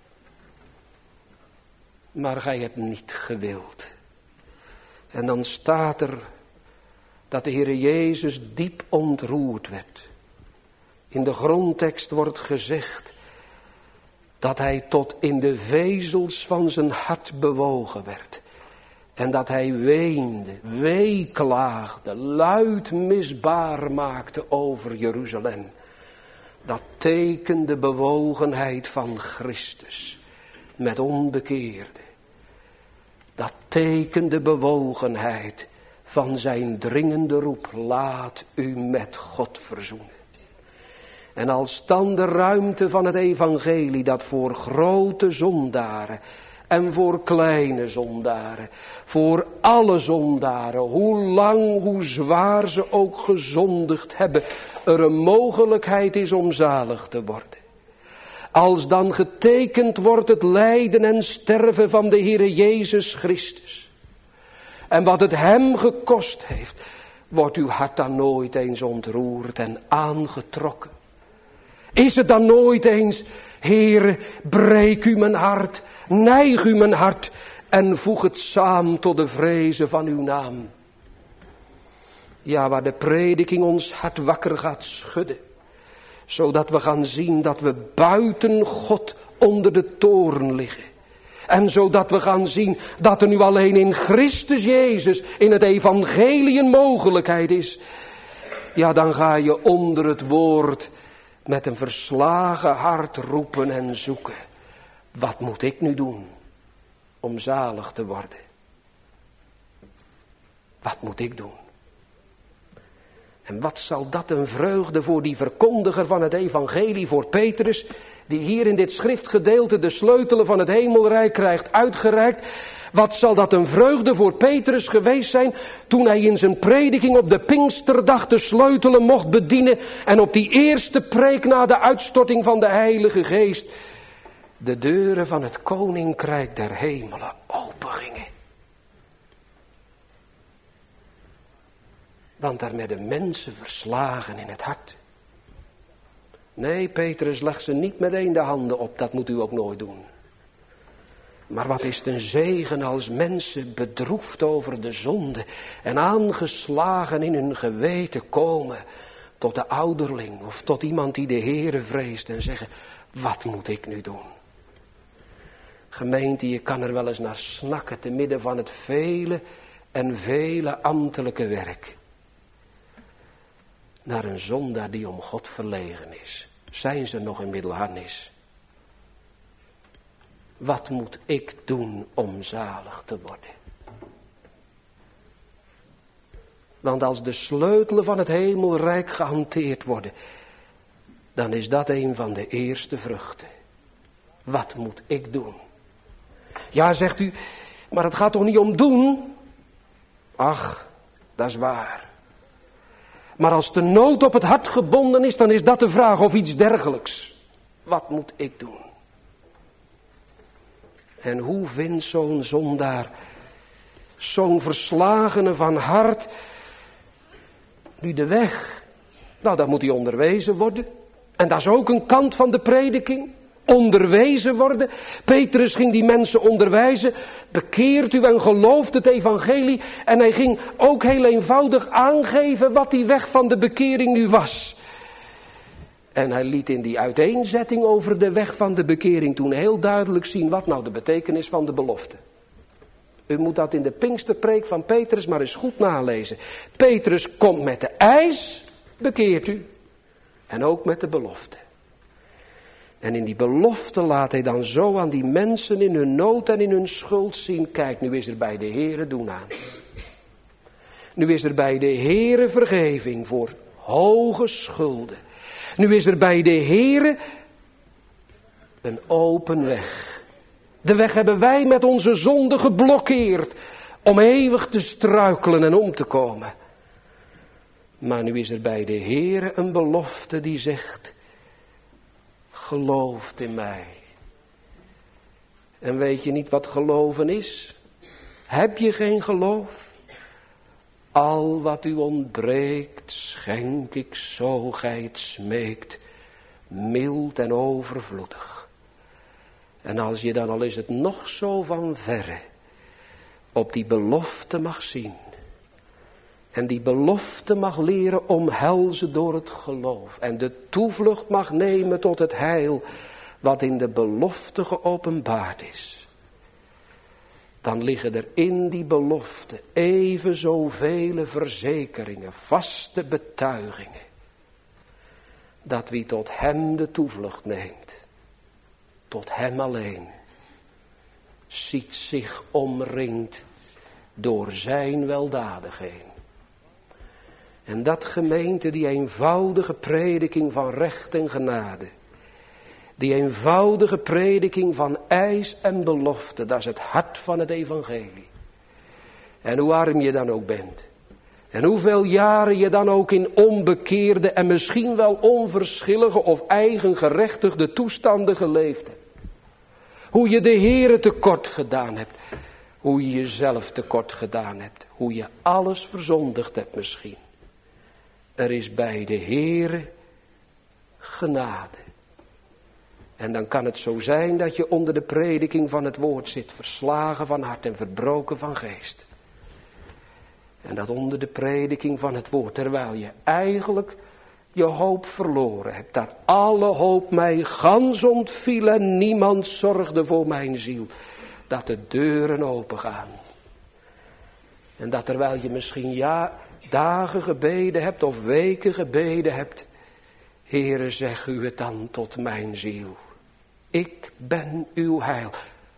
Maar gij hebt niet gewild. En dan staat er dat de Heer Jezus diep ontroerd werd. In de grondtekst wordt gezegd dat hij tot in de vezels van zijn hart bewogen werd. En dat hij weende, weeklaagde, luid misbaar maakte over Jeruzalem. Dat tekent de bewogenheid van Christus. met onbekeerden. Dat tekent de bewogenheid van zijn dringende roep. Laat u met God verzoenen. En als dan de ruimte van het evangelie dat voor grote zondaren en voor kleine zondaren, voor alle zondaren, hoe lang, hoe zwaar ze ook gezondigd hebben, er een mogelijkheid is om zalig te worden. Als dan getekend wordt het lijden en sterven van de Heere Jezus Christus. En wat het hem gekost heeft, wordt uw hart dan nooit eens ontroerd en aangetrokken. Is het dan nooit eens, Heere, breek u mijn hart, neig u mijn hart en voeg het samen tot de vrezen van uw naam. Ja, waar de prediking ons hart wakker gaat schudden, zodat we gaan zien dat we buiten God onder de toorn liggen. En zodat we gaan zien dat er nu alleen in Christus Jezus, in het evangelie een mogelijkheid is. Ja, dan ga je onder het woord met een verslagen hart roepen en zoeken. Wat moet ik nu doen om zalig te worden? Wat moet ik doen? En wat zal dat een vreugde voor die verkondiger van het evangelie, voor Petrus, die hier in dit schriftgedeelte de sleutelen van het hemelrijk krijgt uitgereikt. Wat zal dat een vreugde voor Petrus geweest zijn toen hij in zijn prediking op de Pinksterdag de sleutelen mocht bedienen en op die eerste preek na de uitstorting van de Heilige Geest de deuren van het koninkrijk der hemelen opengingen. Want daar werden mensen verslagen in het hart. Nee, Petrus legt ze niet meteen de handen op, dat moet u ook nooit doen. Maar wat is het een zegen als mensen bedroefd over de zonde en aangeslagen in hun geweten komen tot de ouderling of tot iemand die de Heere vreest en zeggen, wat moet ik nu doen? Gemeente, je kan er wel eens naar snakken te midden van het vele ambtelijke werk. Naar een zondaar die om God verlegen is. Zijn ze nog in middelharnis? Wat moet ik doen om zalig te worden? Want als de sleutelen van het hemelrijk gehanteerd worden, dan is dat een van de eerste vruchten. Wat moet ik doen? Ja, zegt u, maar het gaat toch niet om doen? Ach, dat is waar. Maar als de nood op het hart gebonden is, dan is dat de vraag of iets dergelijks. Wat moet ik doen? En hoe vindt zo'n zondaar, zo'n verslagene van hart, nu de weg? Nou, dan moet hij onderwezen worden. En dat is ook een kant van de prediking. Onderwezen worden. Petrus ging die mensen onderwijzen. Bekeert u en gelooft het evangelie. En hij ging ook heel eenvoudig aangeven wat die weg van de bekering nu was. En hij liet in die uiteenzetting over de weg van de bekering toen heel duidelijk zien wat nou de betekenis van de belofte. U moet dat in de Pinksterpreek van Petrus maar eens goed nalezen. Petrus komt met de eis, bekeert u. En ook met de belofte. En in die belofte laat hij dan zo aan die mensen in hun nood en in hun schuld zien. Kijk, nu is er bij de Heere doen aan. Nu is er bij de Heere vergeving voor hoge schulden. Nu is er bij de Heere een open weg. De weg hebben wij met onze zonde geblokkeerd. Om eeuwig te struikelen en om te komen. Maar nu is er bij de Heere een belofte die zegt, gelooft in mij. En weet je niet wat geloven is? Heb je geen geloof? Al wat u ontbreekt, schenk ik zo gij het smeekt, mild en overvloedig. En als je dan, al is het nog zo van verre, op die belofte mag zien. En die belofte mag leren omhelzen door het geloof. En de toevlucht mag nemen tot het heil wat in de belofte geopenbaard is. Dan liggen er in die belofte even zoveel verzekeringen, vaste betuigingen. Dat wie tot hem de toevlucht neemt, tot hem alleen, ziet zich omringd door zijn weldadigheden. En dat, gemeente, die eenvoudige prediking van recht en genade, die eenvoudige prediking van eis en belofte, dat is het hart van het evangelie. En hoe arm je dan ook bent, en hoeveel jaren je dan ook in onbekeerde en misschien wel onverschillige of eigengerechtigde toestanden geleefd hebt. Hoe je de Heere tekort gedaan hebt, hoe je jezelf tekort gedaan hebt, hoe je alles verzondigd hebt misschien. Er is bij de Heere genade. En dan kan het zo zijn dat je onder de prediking van het woord zit, verslagen van hart en verbroken van geest. En dat onder de prediking van het woord, terwijl je eigenlijk je hoop verloren hebt, daar alle hoop mij gans ontviel en niemand zorgde voor mijn ziel, dat de deuren opengaan. En dat terwijl je misschien dagen gebeden hebt of weken gebeden hebt, Heere, zeg u het dan tot mijn ziel. Ik ben uw heil.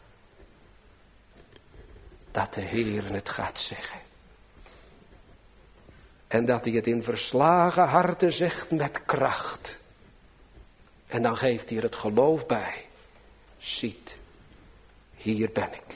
Dat de Heere het gaat zeggen. En dat hij het in verslagen harten zegt met kracht. En dan geeft hij er het geloof bij. Ziet, hier ben ik.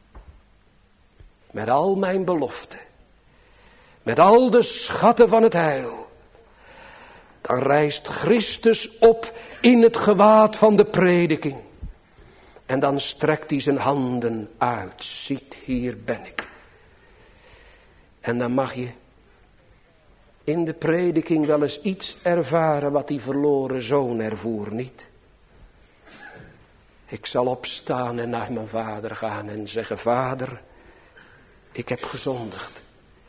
Met al mijn beloften. Met al de schatten van het heil. Dan rijst Christus op in het gewaad van de prediking. En dan strekt hij zijn handen uit. Ziet, hier ben ik. En dan mag je in de prediking wel eens iets ervaren wat die verloren zoon ervoer niet. Ik zal opstaan en naar mijn vader gaan en zeggen, Vader, ik heb gezondigd.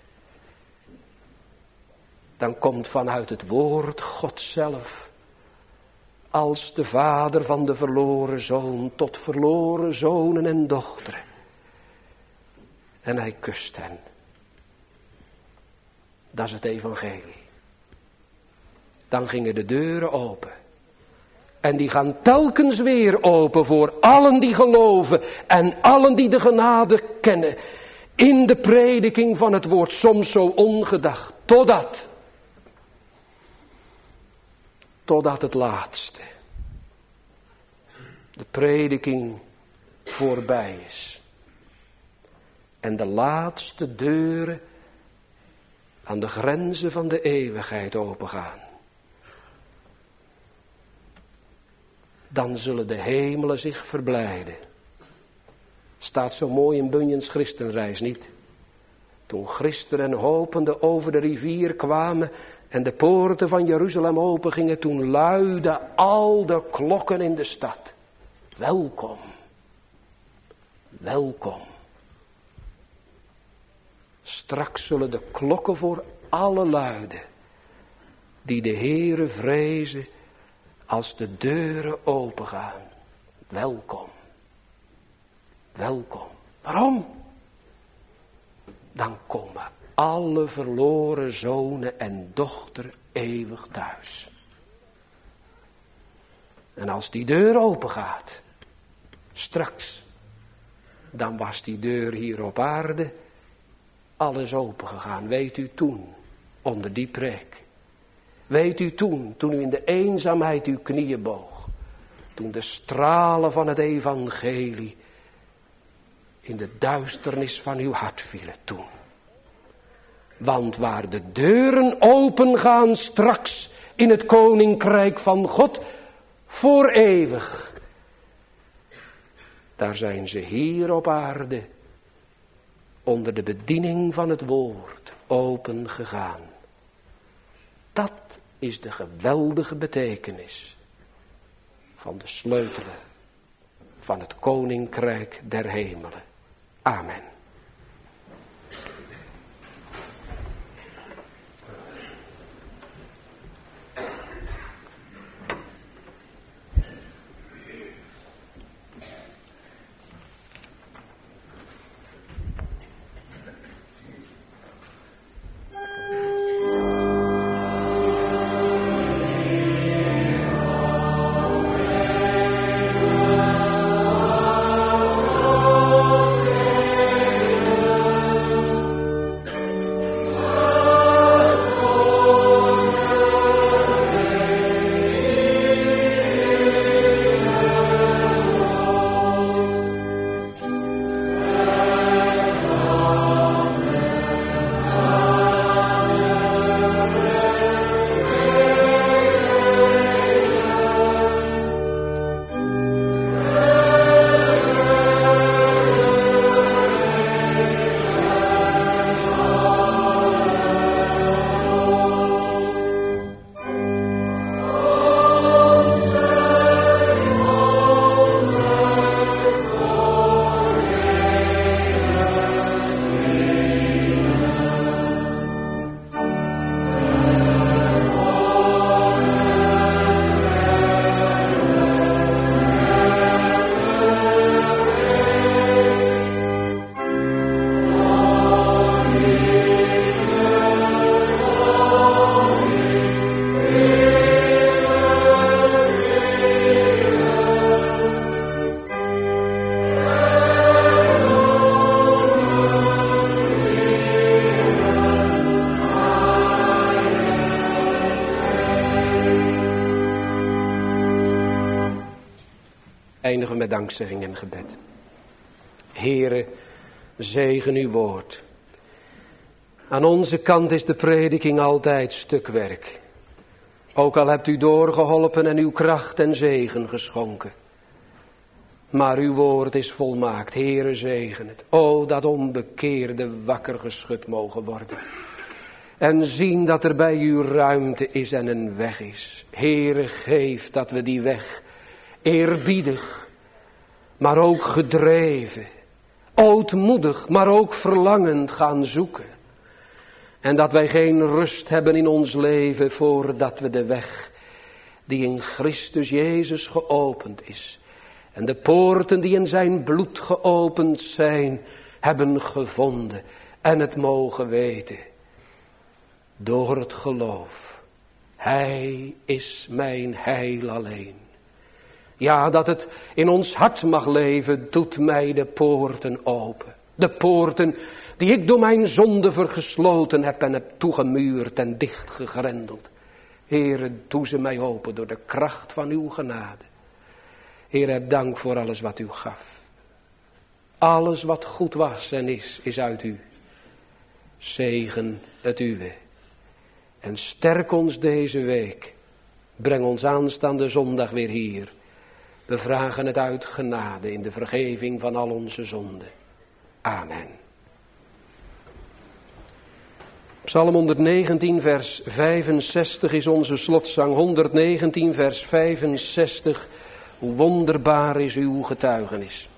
Dan komt vanuit het woord God zelf, als de vader van de verloren zoon, tot verloren zonen en dochteren. En hij kust hen. Dat is het evangelie. Dan gingen de deuren open. En die gaan telkens weer open voor allen die geloven en allen die de genade kennen. In de prediking van het woord, soms zo ongedacht. Totdat het laatste. De prediking voorbij is. En de laatste deuren aan de grenzen van de eeuwigheid opengaan. Dan zullen de hemelen zich verblijden. Staat zo mooi in Bunyan's Christenreis niet? Toen christenen hopende over de rivier kwamen en de poorten van Jeruzalem opengingen, toen luidden al de klokken in de stad. Welkom. Welkom. Straks zullen de klokken voor alle luiden, die de Heere vrezen, als de deuren opengaan. Welkom. Welkom. Waarom? Dan komen alle verloren zonen en dochteren eeuwig thuis. En als die deur open gaat, straks, dan was die deur hier op aarde alles open gegaan. Weet u toen, onder die preek. Weet u toen u in de eenzaamheid uw knieën boog. Toen de stralen van het evangelie in de duisternis van uw hart vielen toen. Want waar de deuren open gaan straks in het koninkrijk van God voor eeuwig, daar zijn ze hier op aarde onder de bediening van het woord open gegaan. Dat is de geweldige betekenis van de sleutelen van het koninkrijk der hemelen. Amen. met dankzegging en gebed. Heere, zegen uw woord. Aan onze kant is de prediking altijd stukwerk. Ook al hebt u doorgeholpen en uw kracht en zegen geschonken. Maar uw woord is volmaakt. Heere, zegen het. O, dat onbekeerde wakker geschud mogen worden. En zien dat er bij u ruimte is en een weg is. Heere, geef dat we die weg eerbiedig, maar ook gedreven, ootmoedig, maar ook verlangend gaan zoeken. En dat wij geen rust hebben in ons leven voordat we de weg die in Christus Jezus geopend is en de poorten die in zijn bloed geopend zijn, hebben gevonden en het mogen weten. Door het geloof. Hij is mijn heil alleen. Ja, dat het in ons hart mag leven, doet mij de poorten open. De poorten die ik door mijn zonde vergesloten heb en heb toegemuurd en dichtgegrendeld. Heere, doe ze mij open door de kracht van uw genade. Heere, heb dank voor alles wat u gaf. Alles wat goed was en is uit u. Zegen het uwe. En sterk ons deze week. Breng ons aanstaande zondag weer hier. We vragen het uit genade in de vergeving van al onze zonden. Amen. Psalm 119 vers 65 is onze slotzang. 119 vers 65. Hoe wonderbaar is uw getuigenis.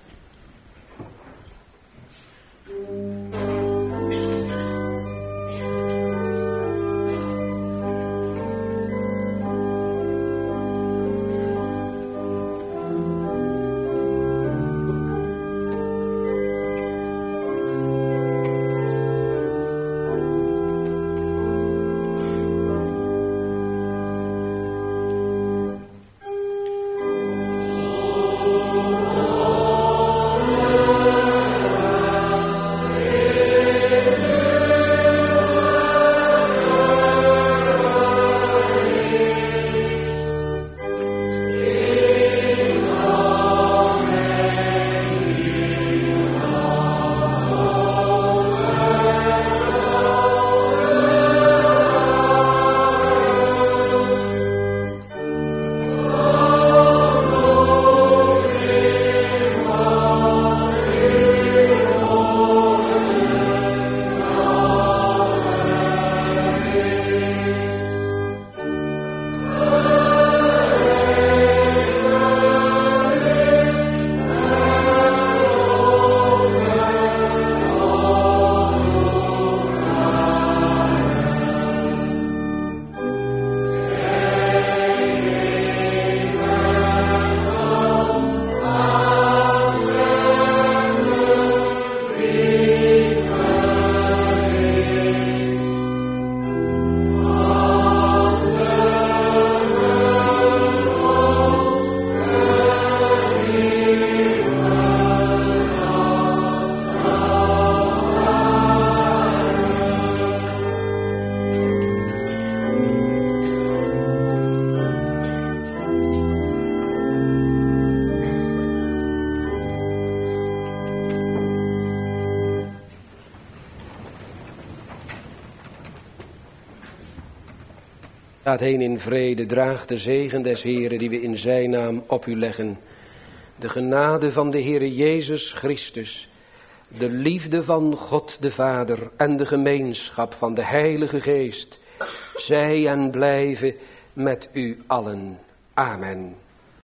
Gaat heen in vrede, draagt de zegen des Heeren die we in zijn naam op u leggen. De genade van de Heere Jezus Christus, de liefde van God de Vader en de gemeenschap van de Heilige Geest, zij en blijven met u allen. Amen.